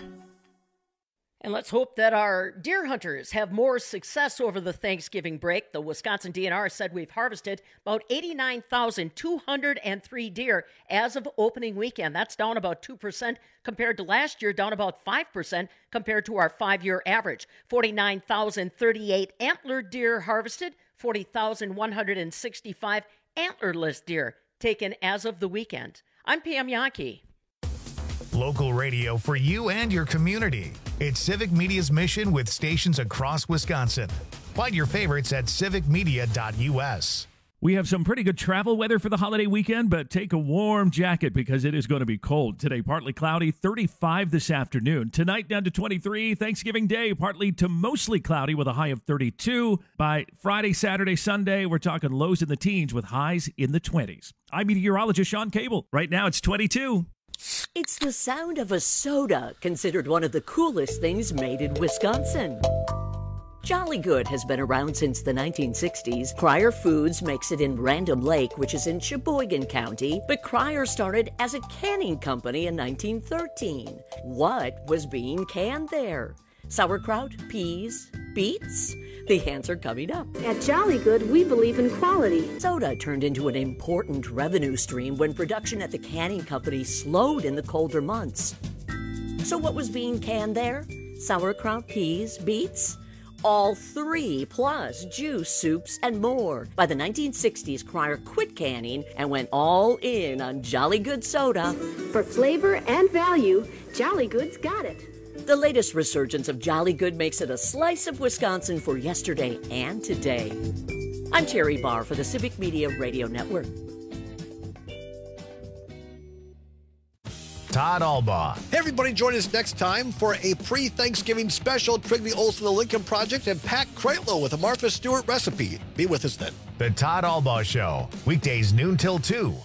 And let's hope that our deer hunters have more success over the Thanksgiving break. The Wisconsin D N R said we've harvested about eighty-nine thousand two hundred three deer as of opening weekend. That's down about two percent compared to last year, down about five percent compared to our five-year average. forty-nine thousand thirty-eight antlered deer harvested, forty thousand one hundred sixty-five antlerless deer taken as of the weekend. I'm Pam Yankee. Local radio for you and your community. It's Civic Media's mission with stations across Wisconsin. Find your favorites at civic media dot U S. We have some pretty good travel weather for the holiday weekend, but take a warm jacket because it is going to be cold. Today, partly cloudy, thirty-five this afternoon. Tonight, down to twenty-three. Thanksgiving Day, partly to mostly cloudy with a high of thirty-two. By Friday, Saturday, Sunday, we're talking lows in the teens with highs in the twenties. I'm meteorologist Sean Cable. Right now, it's twenty-two. It's the sound of a soda, considered one of the coolest things made in Wisconsin. Jolly Good has been around since the nineteen sixties. Cryer Foods makes it in Random Lake, which is in Sheboygan County, but Cryer started as a canning company in nineteen thirteen. What was being canned there? Sauerkraut, peas, beets? The answer coming up. At Jolly Good, we believe in quality. Soda turned into an important revenue stream when production at the canning company slowed in the colder months. So what was being canned there? Sauerkraut, peas, beets? All three, plus juice, soups, and more. By the nineteen sixties, Cryer quit canning and went all in on Jolly Good soda. For flavor and value, Jolly Good's got it. The latest resurgence of Jolly Good makes it a slice of Wisconsin for yesterday and today. I'm Terry Barr for the Civic Media Radio Network. Todd Albaugh. Hey, everybody, join us next time for a pre-Thanksgiving special. Trigby Olson, The Lincoln Project, and Pat Kreitlow with a Martha Stewart recipe. Be with us then. The Todd Albaugh Show, weekdays noon till two.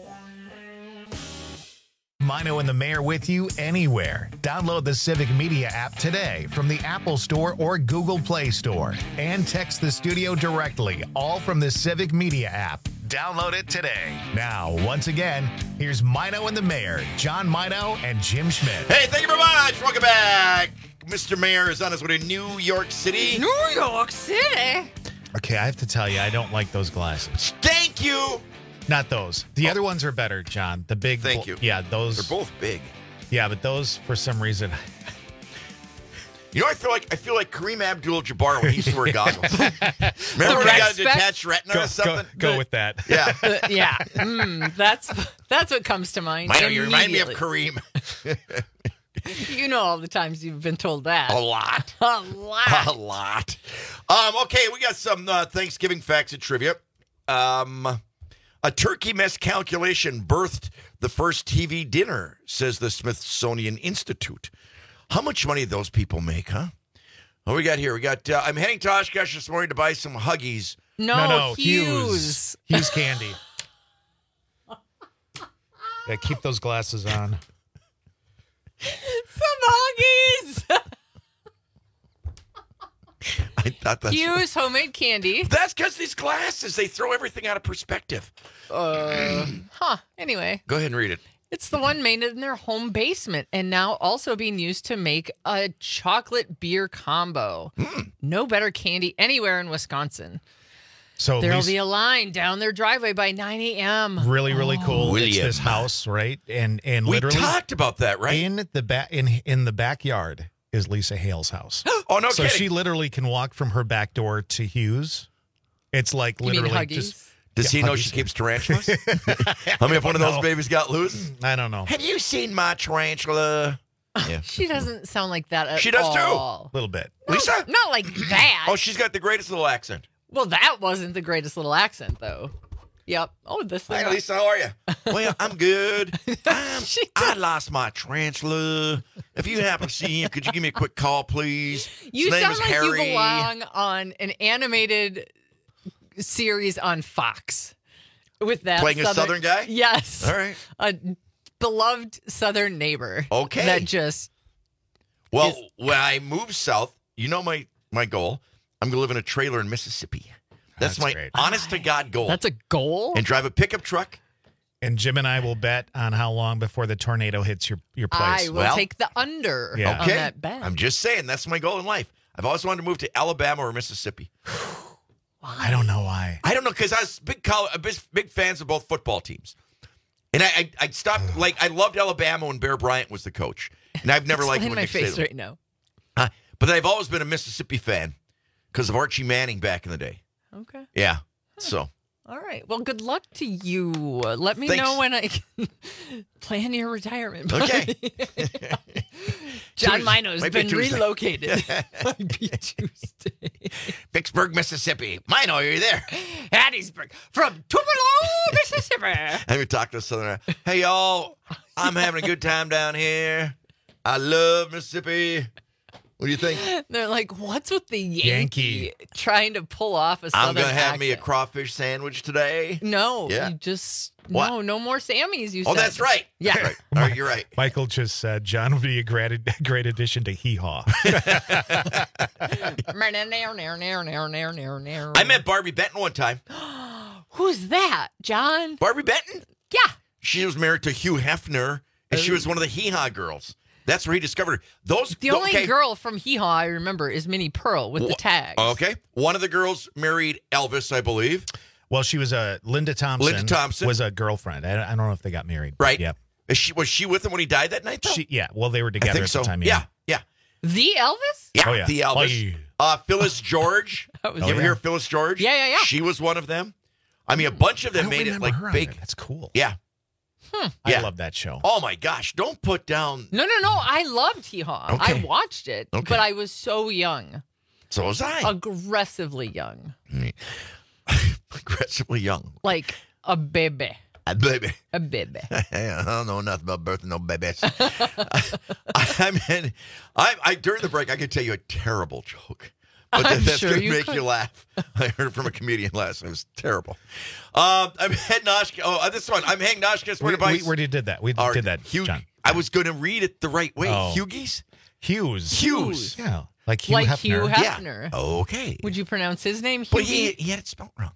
Mino and the Mayor with you anywhere. Download the Civic Media app today from the Apple Store or Google Play Store. And text the studio directly, all from the Civic Media app. Download it today. Now, once again, here's Mino and the Mayor, John Mino and Jim Schmidt. Hey, thank you very much. Welcome back. Mister Mayor is on his way to New York City. New York City? Okay, I have to tell you, I don't like those glasses. Thank you. Not those. The oh. other ones are better, John. The big. Thank you. Yeah, those. They're both big. Yeah, but those, for some reason. You know, I feel like I feel like Kareem Abdul-Jabbar when he used to wear goggles. Remember when he got a detached retina go, or something? Go, go with that. Yeah, uh, yeah. Mm, that's that's what comes to mind. Mino, you remind me of Kareem. You know all the times you've been told that. A lot. A lot. A lot. Um, okay, we got some uh, Thanksgiving facts and trivia. Um, a turkey miscalculation birthed the first T V dinner, says the Smithsonian Institute. How much money do those people make, huh? What we got here? We got, uh, I'm heading to Oshkosh this morning to buy some Huggies. No, no, no Hughes. Hughes. Hughes candy. Yeah, keep those glasses on. Some Huggies. I thought that's Hughes homemade candy. That's because these glasses, they throw everything out of perspective. Uh, huh. Anyway. Go ahead and read it. It's the one made in their home basement and now also being used to make a chocolate beer combo. Mm. No better candy anywhere in Wisconsin. So there'll be a line down their driveway by nine a.m. Really, really oh. cool. William. It's this house, right? And and we literally talked about that, right? In the back in in the backyard is Lisa Hale's house. Oh no, so kidding. she literally can walk from her back door to Hughes. It's like you literally mean just. Does yeah, he know Huggies. She keeps tarantulas? How many if one of those know. babies got loose? I don't know. Have you seen my tarantula? Yeah. She doesn't sound like that at She does all. too. A little bit. No, Lisa? Not like that. Oh, she's got the greatest little accent. Well, that wasn't the greatest little accent, though. Yep. Oh, this thing. Hi, Lisa. How are you? Well, I'm good. I'm, I lost my tarantula. If you happen to see him, could you give me a quick call, please? You His name sound is like Harry. you belong on an animated series on Fox. With that Playing a Southern guy? Yes. All right. A beloved Southern neighbor. Okay. That just. Well, is- when I move south, you know my, my goal. I'm going to live in a trailer in Mississippi. That's, That's my great. honest to God goal. That's a goal? And drive a pickup truck. And Jim and I will bet on how long before the tornado hits your, your place. I will Well, take the under yeah. on Okay. that bet. I'm just saying, that's my goal in life. I've always wanted to move to Alabama or Mississippi. I don't know why. I don't know, because I was big, college, big big fans of both football teams. And I, I, I stopped, like, I loved Alabama when Bear Bryant was the coach. And I've never liked in when my Nick face Saban. right now. Uh, but I've always been a Mississippi fan because of Archie Manning back in the day. Okay. Yeah. So. All right. Well, good luck to you. Uh, Let me Thanks. know when I can plan your retirement. Okay. John Tuesday. Mino's Might be been Tuesday. relocated. Might be Tuesday. Vicksburg, Mississippi. Mino, are you there? Hattiesburg from Tupelo, Mississippi. I'm going to talk to a Southerner. Hey, y'all. I'm having a good time down here. I love Mississippi. What do you think? They're like, what's with the Yankee, Yankee. trying to pull off a Southern I'm going to have accent? me a crawfish sandwich today. No, Yeah. you just What? no, no more Sammies. You Oh, said. that's right. Yeah. That's right. All right, you're right. Michael just said John would be a great, great addition to Hee Haw. I met Barbie Benton one time. Who's that, John? Barbie Benton? Yeah. She was married to Hugh Hefner, and she was one of the Hee Haw girls. That's where he discovered her. Those The only okay. girl from Hee Haw I remember is Minnie Pearl with the tag. Okay. One of the girls married Elvis, I believe. Well, she was a Linda Thompson. Linda Thompson. was a girlfriend. I, I don't know if they got married. Right. Yep. Is she was she with him when he died that night? Though? She, yeah. Well, they were I together think at so. the time. Yeah. Yeah. The Elvis? Yeah. Oh, yeah. The Elvis. Bye. Uh, Phyllis George. That was- you Oh, ever yeah. hear of Phyllis George? Yeah, yeah, yeah. She was one of them. I mean, a bunch of I them don't made it remember like her on big. there. That's cool. Yeah. Hmm. I Yeah. love that show. Oh my gosh! Don't put down. No, no, no. I loved Hee Haw. Okay. I watched it, Okay. but I was so young. So was I. Aggressively young. Aggressively young. Like a baby. A baby. A baby. I don't know nothing about birthing no babies. I mean, I, I during the break I could tell you a terrible joke, but that, I'm that's sure going to you make could. you laugh. I heard it from a comedian last night. It was terrible. Um, I'm heading to Oshkosh. Oh, this one. I'm heading to Oshkosh. We, to buy we, we already did that. We Or did that, Hugh, John. I was going to read it the right way. Oh. Hughes? Hughes. Hughes. Yeah. Like Hugh Like Hefner. Hugh Hefner. Yeah. Okay. Would you pronounce his name But Hughie? he, he had it spelled wrong.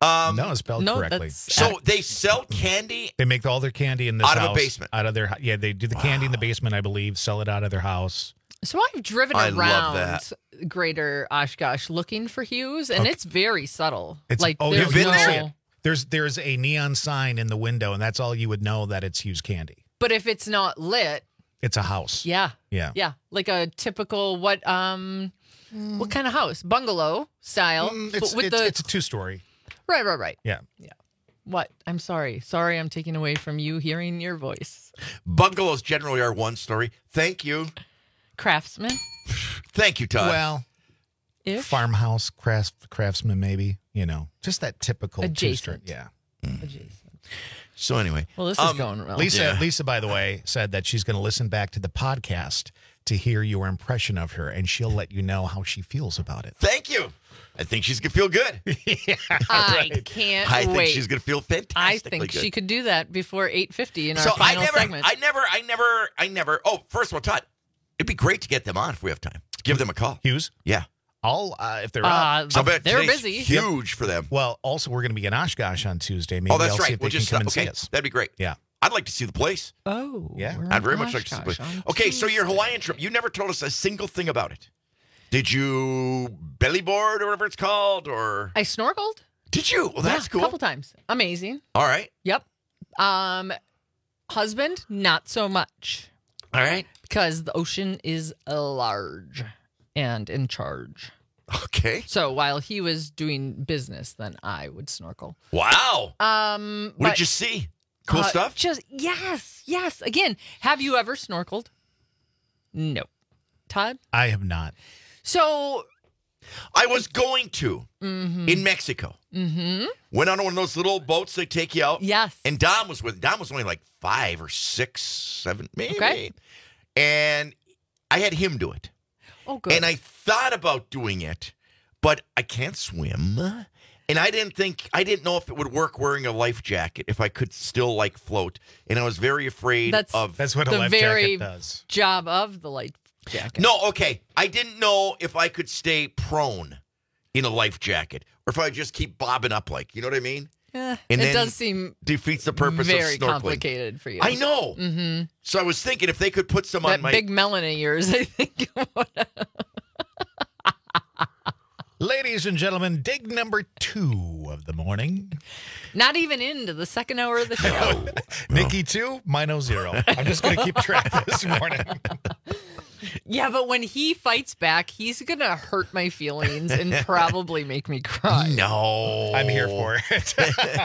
Um, no, it's spelled No, correctly. that's- So they sell candy They make all their candy in this Out of a house, basement. Out of their yeah, they do the candy in the basement, I believe. Sell it out of their house. So I've driven I love around that. Greater Oshkosh looking for Hughes, and Okay. it's very subtle. It's like oh, there's you've been no, there. There's there's a neon sign in the window, and that's all you would know that it's Hughes Candy. But if it's not lit, It's a house. yeah, Yeah. yeah, like a typical what um, what kind of house? Bungalow style. Mm, but it's with it's, the it's a two story. right, right, right. Yeah. What? I'm sorry. Sorry, I'm taking away from you hearing your voice. bungalows generally are one story. Thank you. Craftsman. Thank you, Todd. Well, Ish? farmhouse craft craftsman, maybe. You know, just that typical two-story. Adjacent. Yeah. Adjacent. So anyway, Well, this um, is going well. Lisa, Yeah. Lisa, by the way, said that she's going to listen back to the podcast to hear your impression of her, and she'll let you know how she feels about it. Thank you. I think she's gonna feel good. yeah, I right. can't I think wait. she's gonna feel I fantastically think good. she could do that before eight fifty in our so I final never, segment. I never, I never, I never. Oh, first of all, Todd, it'd be great to get them on if we have time. Give them a call. Hughes, Yeah. I'll uh, if they're Uh, up. I bet they're today's busy. Huge for them. Well, also we're going to be in Oshkosh on Tuesday. Maybe Oh, that's I'll see right. if they We'll can just come and okay. see us. That'd be great. Yeah. I'd like to see the place. oh, Yeah. we're I'd in very much like to see the Oshkosh place. on Okay, so your Tuesday. Hawaiian trip, you never told us a single thing about it. Did you belly board or whatever it's called, or I snorkeled. did you? Well, that's yeah, cool. A couple times. Amazing. All right. Yep. Um, husband, not so much All right. because the ocean is large and in charge. Okay. So while he was doing business, then I would snorkel. Wow. Um, What but, did you see? Cool uh, stuff? Just yes, yes. Again, have you ever snorkeled? No. Todd? I have not. So I was going to mhm. in Mexico. Mm-hmm. Went on one of those little boats they take you out. Yes. And Dom was with Dom was only like five or six, seven, maybe. Okay. And I had him do it. Oh, good. And I thought about doing it, but I can't swim. And I didn't think, I didn't know if it would work wearing a life jacket, if I could still like float. And I was very afraid That's- of. That's what a the life very jacket does. job of the life jacket. No, okay. I didn't know if I could stay prone in a life jacket or if I just keep bobbing up like, you know what I mean? Eh, And it then does seem Defeats the purpose very of snorkeling. complicated for you. I know. Mm-hmm. So I was thinking if they could put some That on my. big melon of yours, I think. Ladies and gentlemen, dig number two of the morning. Not even into the second hour of the show. Nikki two, Mino zero. I'm just going to keep track this morning. Yeah, but when he fights back, he's going to hurt my feelings and probably make me cry. No. I'm here for it.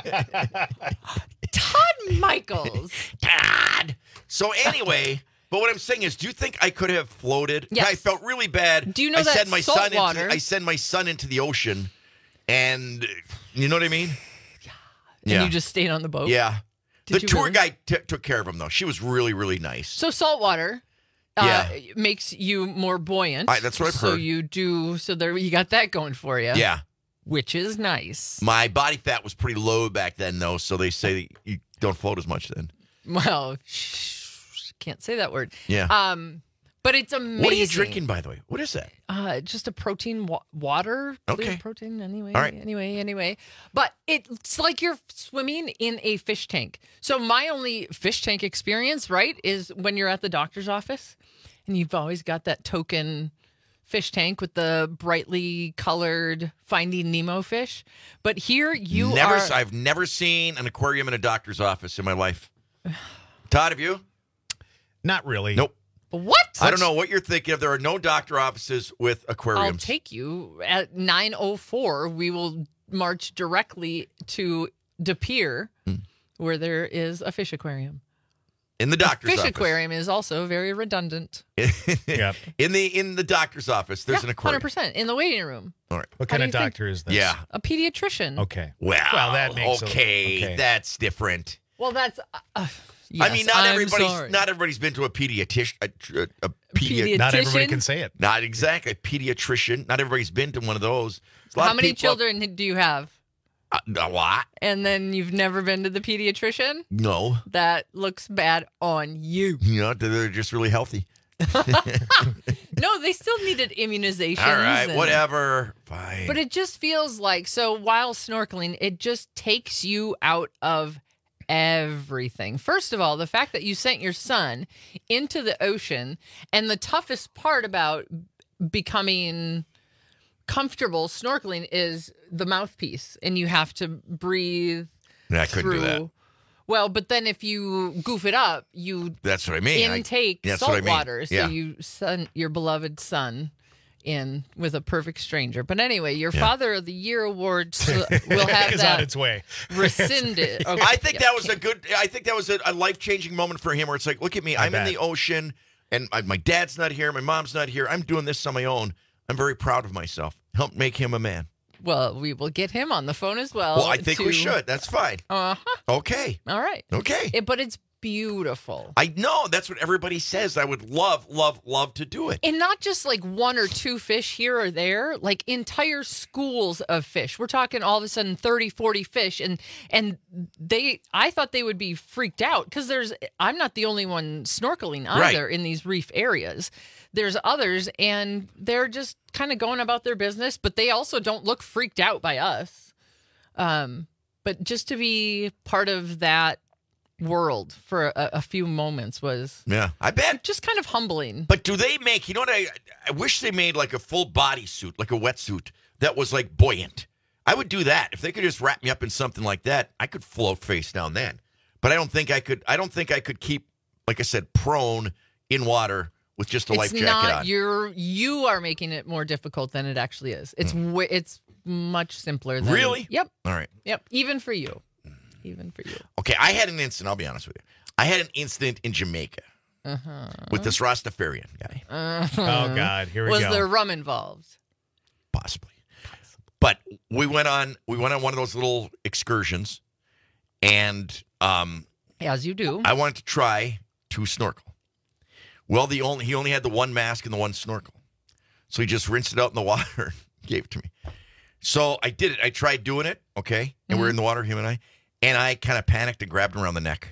Todd Michaels. Todd. So anyway, but what I'm saying is, do you think I could have floated? Yes. I felt really bad. Do you know I that send my salt son water- Into, I send my son into the ocean, and you know what I mean? And you just stayed on the boat? Yeah. Did the you tour really? guide t- took care of him, though. She was really, really nice. So salt water uh, Yeah. makes you more buoyant. I- that's what I've so heard. you do, so there you got that going for you. Yeah. Which is nice. My body fat was pretty low back then, though, so they say that you don't float as much then. Well, shh, can't say that word. Yeah. Um, but it's amazing. What are you drinking, by the way? What is that? Uh, just a protein wa- water. Clear Okay. protein. Anyway. All right. Anyway. Anyway. But it's like you're swimming in a fish tank. So my only fish tank experience, right, is when you're at the doctor's office, and you've always got that token fish tank with the brightly colored Finding Nemo fish. But here you never, are. I've never seen an aquarium in a doctor's office in my life. Todd, have you? Not really. Nope. What? I don't know what you're thinking of. There are no doctor offices with aquariums. I'll take you at nine oh four. We will march directly to De Pere, Hmm. where there is a fish aquarium. in the doctor's Fish office. aquarium is also very redundant. Yep. In the in the doctor's office, there's an one aquarium. hundred percent in the waiting room. All right. What How kind do of you think- doctor is this? Yeah. A pediatrician. Okay. Well, Well, that makes a- okay, okay. that's different. Well, that's. Uh, uh, I yes, mean, not I'm everybody's sorry. not everybody's been to a pediatrician. A, tr- a, pedi- Pediatrician? Not everybody can say it. Not exactly a pediatrician. Not everybody's been to one of those. There's a lot How of many people- children do you have? Uh, a lot. And then you've never been to the pediatrician? No. That looks bad on you. You know, they're just really healthy. No, they still needed immunizations. All right, and- whatever. Fine. But it just feels like, so while snorkeling, it just takes you out of everything. First of all, the fact that you sent your son into the ocean, and the toughest part about becoming comfortable snorkeling is the mouthpiece, and you have to breathe I couldn't do through. that. Well, but then if you goof it up, you That's what I mean. I- intake that's salt what I mean. water, so Yeah. you send your beloved son in with a perfect stranger. But anyway, your Yeah. Father of the Year award so- will have It's that on its way. rescinded. Okay, I think yeah, that was can't- a good. I think that was a, a life changing moment for him, where it's like, look at me, I I'm in bet. the ocean, and my, my dad's not here, my mom's not here. I'm doing this on my own. I'm very proud of myself. Help make him a man. Well, we will get him on the phone as well. Well, I think we to- should. That's fine. Uh-huh. Okay. All right. Okay. It- but it's beautiful. I know that's what everybody says. I would love, love, love to do it. And not just like one or two fish here or there, like entire schools of fish. We're talking all of a sudden thirty, forty fish. And and they, I thought they would be freaked out because there's, I'm not the only one snorkeling either Right. in these reef areas. There's others, and they're just kind of going about their business, but they also don't look freaked out by us. Um, but just to be part of that world for a, a few moments was Yeah, I bet. just kind of humbling. But do they make, you know what, I, I wish they made like a full body suit, like a wetsuit that was like buoyant. I would do that. If they could just wrap me up in something like that, I could float face down then. But I don't think I could, I don't think I could keep, like I said, prone in water with just a life It's jacket not on. you're you are making it more difficult than it actually is. It's w- it's much simpler than Really? Yep. All right. Yep. Even for you. Even for you. Okay, I had an incident, I'll be honest with you. I had an incident in Jamaica Uh-huh. with this Rastafarian guy. Uh-huh. Oh, God. Here we Was go. there rum involved? Possibly. But we went on we went on one of those little excursions, and um As you do. I wanted to try to snorkel. Well, the only he only had the one mask and the one snorkel. So he just rinsed it out in the water and gave it to me. So I did it. I tried doing it, okay? And Mm-hmm. we're in the water, him and I. And I kind of panicked and grabbed him around the neck.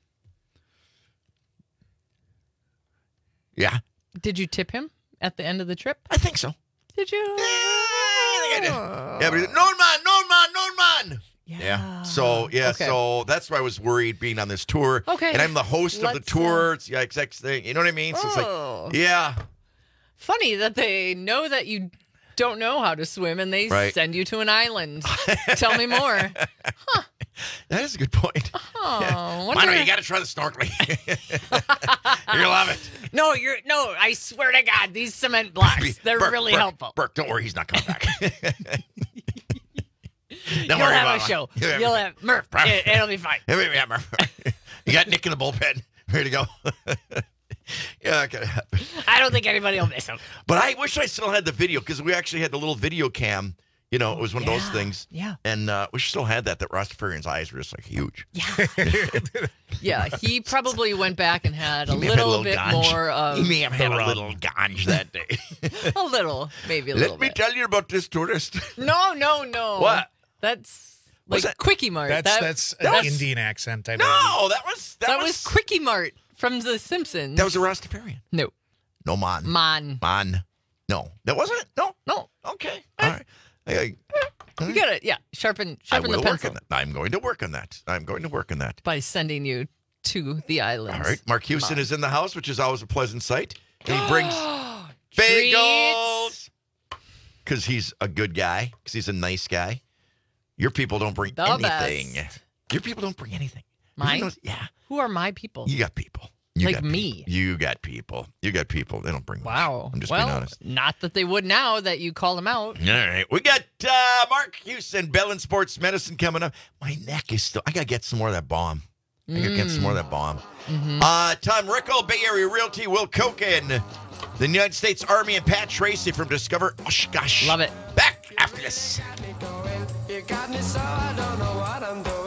Yeah, Did you tip him at the end of the trip? I think so. Did you? Yeah, I think I did. Yeah, but he's, no man, no man, no man. Yeah. So yeah, Okay. so that's why I was worried being on this tour. Okay. And I'm the host of the Let's, tour. It's the exact thing. You know what I mean? So it's Oh. like, yeah. Funny that they know that you don't know how to swim and they Right. send you to an island. Tell me more. That is a good point. Oh, wonder- Mano, you got to try the snorkeling. You'll love it. No, you're no. I swear to God, these cement blocks—they're Burke, really Burke, helpful. Burke, don't worry, he's not coming back. Don't You'll worry have about a it. show. Yeah. You'll have Murph. It, it'll be fine. Yeah, yeah, Murph. You got Nick in the bullpen. Ready to go. Yeah, that could happen. I don't think anybody will miss him. But I wish I still had the video because we actually had the little video cam. You know, it was one of those Yeah, things. yeah. And uh, we still had that. That Rastafarian's eyes were just like huge. Yeah, he probably went back and had a He may have had little, bit ganj. more of He may have had the a rum. little ganj that day. a little, maybe a Let little me bit. tell you about this tourist. No, no, no. What? That's What's like that? Quickie Mart. That's that, that's an that was- Indian accent. I believe. No, that was that, That was Quickie Mart from The Simpsons. that was a Rastafarian. No. No man. Man. Man. No, that wasn't it. No. No. Okay. All right. I, I, You got it. Yeah. Sharpen, I sharpen will the work pencil on that. I'm going to work on that. I'm going to work on that. by sending you to the islands. All right. Mark Houston Man. is in the house, which is always a pleasant sight. And he brings Treats. bagels because he's a good guy, because he's a nice guy. Your people don't bring The anything. best. Your people don't bring anything. Mine? Everyone knows- yeah. Who are my people? You got people. You Like got me. people. You got people. You got people. They don't bring much. Wow. I'm just well, being honest. not that they would now that you call them out. All right. We got uh, Mark Houston, Bellin Sports Medicine coming up. My neck is still, I got to get some more of that bomb. I got to get some more of that bomb. Mm-hmm. Uh, Tom Rickle, Bay Area Realty, Will Koken, the United States Army, and Pat Tracy from Discover Oshkosh. Love it. Back after this. You got me so I don't know what I'm doing.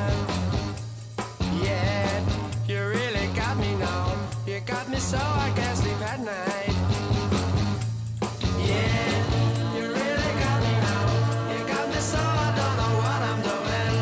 Yeah, you really got me now. You got me so I can't sleep at night. Yeah, you really got me now. You got me so I don't know what I'm doing.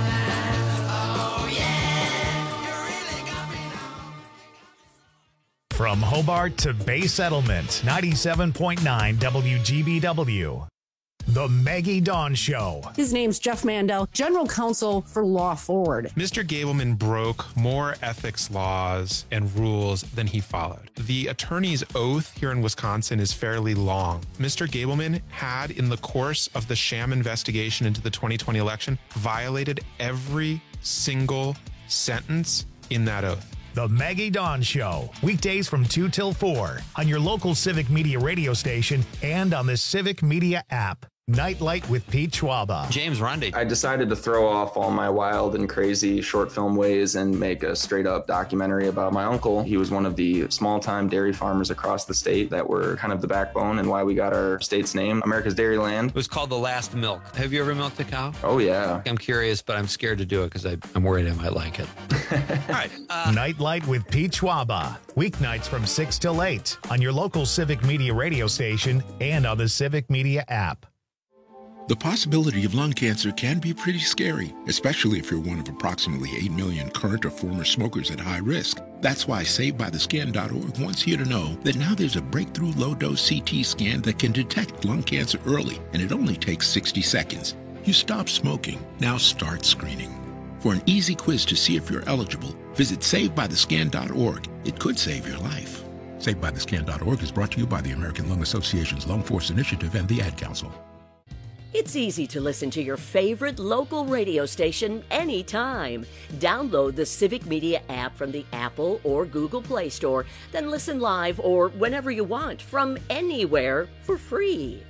Oh yeah, you really got me now. From home Hobart to Bay Settlement, ninety-seven point nine W G B W. The Maggie Dawn Show. His name's Jeff Mandel, General Counsel for Law Forward. Mister Gableman broke more ethics laws and rules than he followed. The attorney's oath here in Wisconsin is fairly long. Mister Gableman had, in the course of the sham investigation into the twenty twenty election, violated every single sentence in that oath. The Maggie Dawn Show, weekdays from two till four on your local Civic Media radio station and on the Civic Media app. Nightlight with Pete Schwaba. James Rundy. I decided to throw off all my wild and crazy short film ways and make a straight up documentary about my uncle. He was one of the small time dairy farmers across the state that were kind of the backbone and why we got our state's name, America's Dairyland. It was called The Last Milk. Have you ever milked a cow? Oh, yeah. I'm curious, but I'm scared to do it because I'm worried I might like it. All right. Uh, Nightlight with Pete Schwaba. Weeknights from six till eight on your local Civic Media radio station and on the Civic Media app. The possibility of lung cancer can be pretty scary, especially if you're one of approximately eight million current or former smokers at high risk. That's why Saved By The Scan dot org wants you to know that now there's a breakthrough low-dose C T scan that can detect lung cancer early, and it only takes sixty seconds. You stop smoking, now start screening. For an easy quiz to see if you're eligible, visit Saved By The Scan dot org. It could save your life. Saved By The Scan dot org is brought to you by the American Lung Association's Lung Force Initiative and the Ad Council. It's easy to listen to your favorite local radio station anytime. Download the Civic Media app from the Apple or Google Play Store, then listen live or whenever you want from anywhere for free.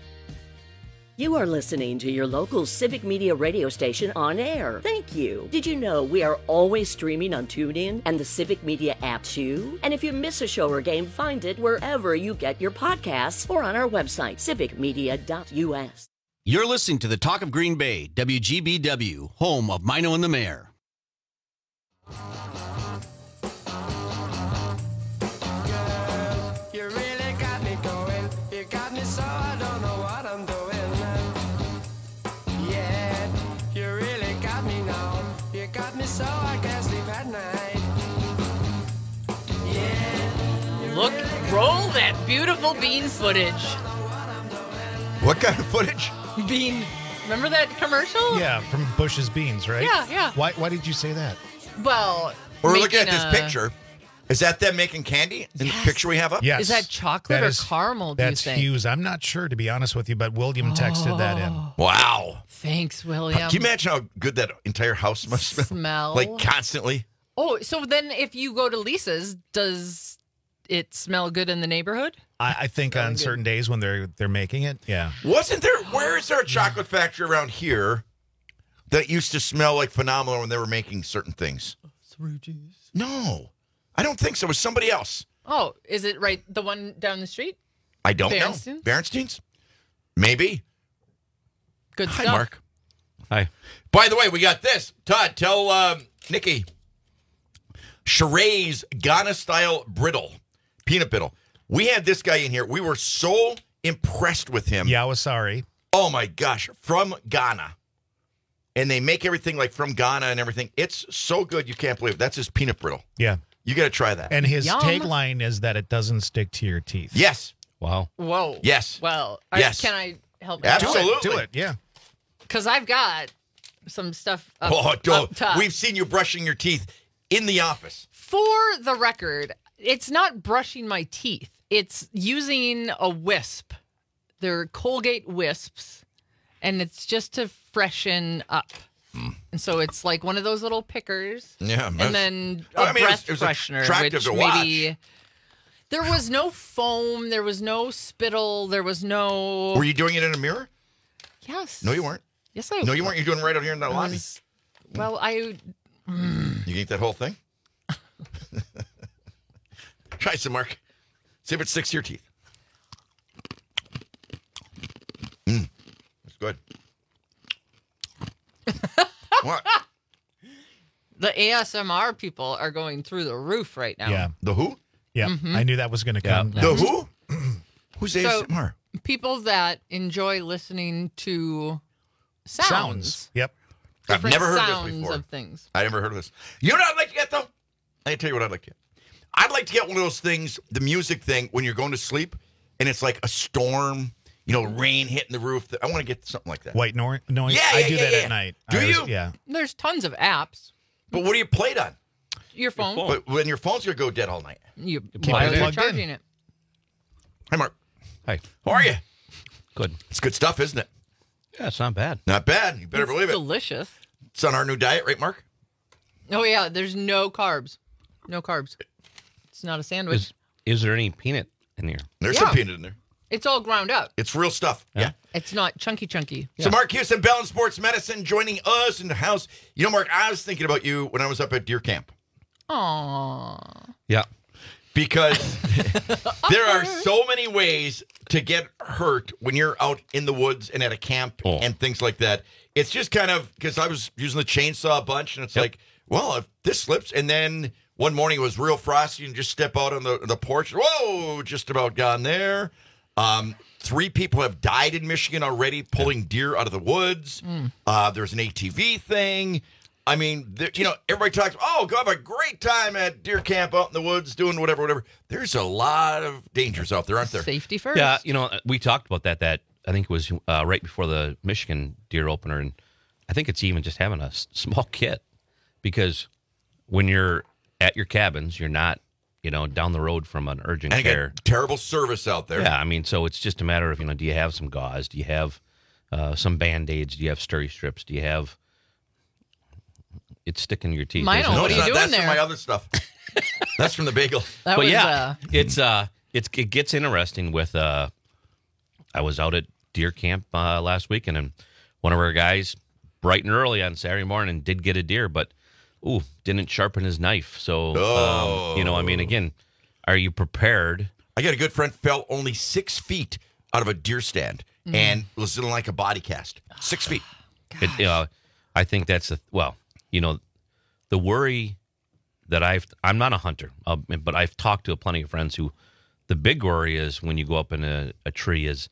You are listening to your local Civic Media radio station on air. Thank you. Did you know we are always streaming on TuneIn and the Civic Media app too? And if you miss a show or game, find it wherever you get your podcasts or on our website, civic media dot U S. You're listening to the Talk of Green Bay, W G B W, home of Mino and the Mayor. You really got me going. You got me so I don't know what I'm doing. Yeah, you really got me now. You got me so I can't sleep at night. Yeah. Look, roll that beautiful bean footage. What kind of footage? Bean. Remember that commercial? Yeah, from Bush's Beans, right? Yeah, yeah. Why Why did you say that? Well, We're looking at making this a- picture. Is that them making candy in the picture we have up? Yes. Is that chocolate That or is- caramel, do you That's think? Hughes. I'm not sure, to be honest with you, but William texted that in. Wow. Thanks, William. Can you imagine how good that entire house must smell? Smell. Like constantly. Oh, so then if you go to Lisa's, does it smell good in the neighborhood? I, I think on certain days when they're they're making it, yeah. Wasn't there, where is there a chocolate factory around here that used to smell like phenomenal when they were making certain things? No, I don't think so. It was somebody else. Oh, is it right, the one down the street? I don't Berenstein's? know. Berenstein's? Maybe. Good Hi, stuff. Mark. Hi. By the way, we got this. Todd, tell um, Nikki. Sheree's Ghana-style brittle, peanut brittle. We had this guy in here. We were so impressed with him. Yeah, I was sorry. Oh, my gosh. From Ghana. And they make everything like from Ghana and everything. It's so good, you can't believe it. That's his peanut brittle. Yeah. You got to try that. And his Yum. tagline is that it doesn't stick to your teeth. Yes. Wow. Whoa. Yes. Well, I- Yes. can I help you? Absolutely. Do it, yeah. Because I've got some stuff up, Oh, don't. up top. We've seen you brushing your teeth in the office. For the record, it's not brushing my teeth. It's using a wisp. They're Colgate wisps, and it's just to freshen up. Mm. And so it's like one of those little pickers. Yeah, And that's- then a Well, I mean, it was- breath it was freshener, attractive which to maybe watch. there was no foam, there was no spittle, there was no. Were you doing it in a mirror? Yes. No, you weren't. Yes, I No, you weren't. You're doing it right out here in the I lobby. was- Well, I. You can eat that whole thing? Try some, Mark. See if it sticks to your teeth. Mm. That's good. What? The A S M R people are going through the roof right now. Yeah. The who? Yeah. Mhm. I knew that was going to come. The who? Who's A So- S M R? People that enjoy listening to sounds. Sounds. Yep. I've Different never heard of sounds this before. of things. I never heard of this. You know what I'd like to get, though? I can tell you what I'd like to get. I'd like to get one of those things, the music thing, when you're going to sleep, and it's like a storm, you know, rain hitting the roof. I want to get something like that. White noise? Yeah, yeah, I do yeah, that yeah. at night. Do I was- you? Yeah. There's tons of apps. But what do you play it on? Your phone. But when your phone's going to go dead all night. You Keep while it you're plugged in. charging it. Hi, Mark. Hi. How are you? Good. It's good stuff, isn't it? Yeah, it's not bad. Not bad. You better It's believe it. delicious. It's on our new diet, right, Mark? Oh yeah, there's no carbs. No carbs. It's not a sandwich. Is, is there any peanut in here? There's Yeah. some peanut in there. It's all ground up. It's real stuff. Yeah. It's not chunky chunky. So Mark Houston, Bell and Sports Medicine, joining us in the house. You know, Mark, I was thinking about you when I was up at deer camp. Aww. Yeah. Because there are so many ways to get hurt when you're out in the woods and at a camp Oh. and things like that. It's just kind of, because I was using the chainsaw a bunch, and it's like, well, if this slips, and then one morning it was real frosty and just step out on the, the porch. Whoa, just about gone there. Um, three people have died in Michigan already pulling deer out of the woods. Mm. Uh, there's an A T V thing. I mean, there, you know, everybody talks, oh, go have a great time at deer camp out in the woods doing whatever, whatever. There's a lot of dangers out there, aren't there? Safety first. Yeah, you know, we talked about that. That I think was uh, right before the Michigan deer opener, and I think it's even just having a s- small kit, because when you're at your cabins, you're not, you know, down the road from an urgent And you care. got terrible service out there. Yeah, I mean, so it's just a matter of, you know, do you have some gauze? Do you have uh, some Band-Aids? Do you have steri strips? Do you have... It's sticking to your teeth. Mine, isn't it? what are you doing That's there? from my other stuff. That's from the bagel. That but was, yeah, uh, it's uh, it's it gets interesting with. Uh, I was out at deer camp uh, last weekend, and one of our guys, bright and early on Saturday morning, did get a deer, but ooh, didn't sharpen his knife. So Oh. um, you know, I mean, again, are you prepared? I got a good friend fell only six feet out of a deer stand Mm. and was in like a body cast. Six feet. It, uh, I think that's the well, you know, the worry that I've. I'm not a hunter, uh, but I've talked to plenty of friends who. The big worry is when you go up in a, a tree is,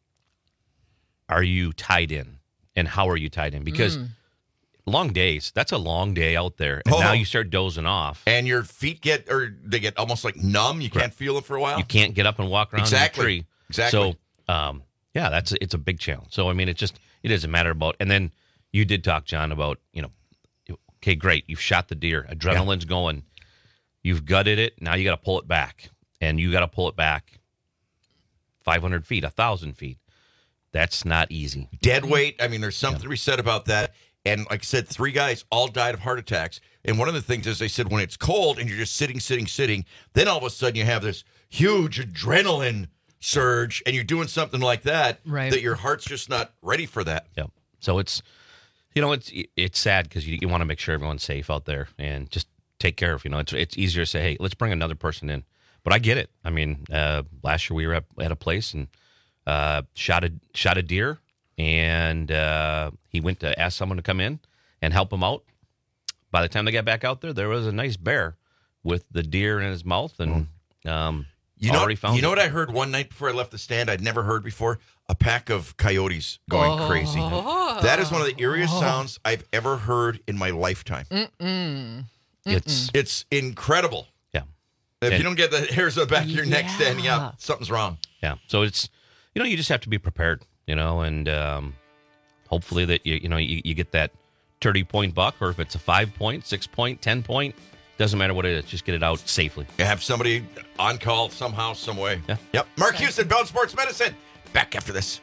are you tied in, and how are you tied in? Because Mm. long days. That's a long day out there, and Oh. now you start dozing off. And your feet get, or they get almost like numb. You can't feel it for a while. You can't get up and walk around Exactly. the tree. Exactly. So, um, yeah, that's it's a big challenge. So, I mean, it's just it is a matter about. And then you did talk, John, about you know, okay, great, you've shot the deer, adrenaline's going, you've gutted it. Now you got to pull it back, and you got to pull it back five hundred feet, a thousand feet. That's not easy. Dead weight. I mean, there's something to be said about that. And like I said, three guys all died of heart attacks. And one of the things is they said when it's cold and you're just sitting, sitting, sitting, then all of a sudden you have this huge adrenaline surge and you're doing something like that, Right. that your heart's just not ready for that. Yep. So it's, you know, it's it's sad because you, you want to make sure everyone's safe out there and just take care of, you know, it's it's easier to say, hey, let's bring another person in. But I get it. I mean, uh, last year we were at, at a place and uh, shot a shot a deer, and uh, he went to ask someone to come in and help him out. By the time they got back out there, there was a nice bear with the deer in his mouth, and um, You know, already found you know it. what I heard one night before I left the stand? I'd never heard before. A pack of coyotes going Oh. crazy. That is one of the eeriest sounds I've ever heard in my lifetime. Mm-mm. It's it's incredible. Yeah. If And- you don't get the hairs on the back of your neck Yeah. standing up, something's wrong. Yeah. So it's, you know, you just have to be prepared, you know, and um, hopefully that, you you know, you, you get that thirty point buck, or if it's a five point, six point, ten point, doesn't matter what it is, just get it out safely. You have somebody on call somehow, some way. Yeah. Yep. Mark Houston, Bell and Sports Medicine. Back after this.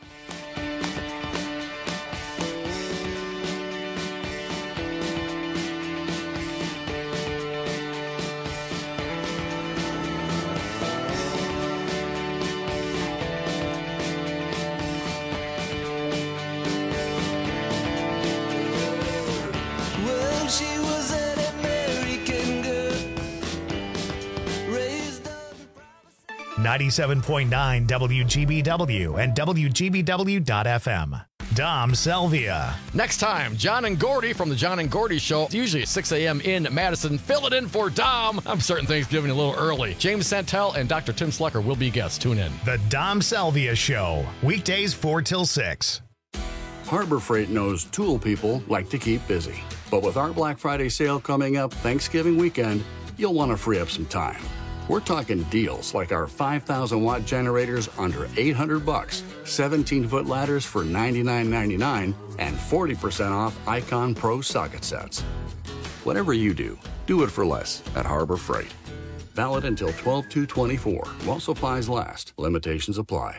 Well, she was an American girl, raised up. ninety-seven point nine W G B W and W G B W dot F M. Dom Selvia. Next time, John and Gordy from the John and Gordy Show. It's usually at six a.m. in Madison. Fill it in for Dom. I'm starting Thanksgiving a little early. James Santel and Doctor Tim Slucker will be guests. Tune in. The Dom Selvia Show. Weekdays four till six. Harbor Freight knows tool people like to keep busy. But with our Black Friday sale coming up Thanksgiving weekend, you'll want to free up some time. We're talking deals like our five thousand watt generators under eight hundred bucks, seventeen foot ladders for ninety-nine ninety-nine, and forty percent off Icon Pro socket sets. Whatever you do, do it for less at Harbor Freight. Valid until twelve two twenty-four while supplies last. Limitations apply.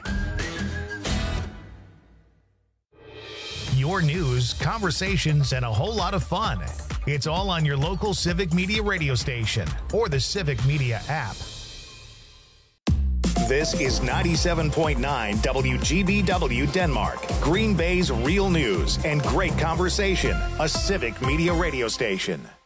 Your news, conversations, and a whole lot of fun. It's all on your local Civic Media radio station or the Civic Media app. This is ninety-seven point nine W G B W Denmark, Green Bay's real news and great conversation, a Civic Media radio station.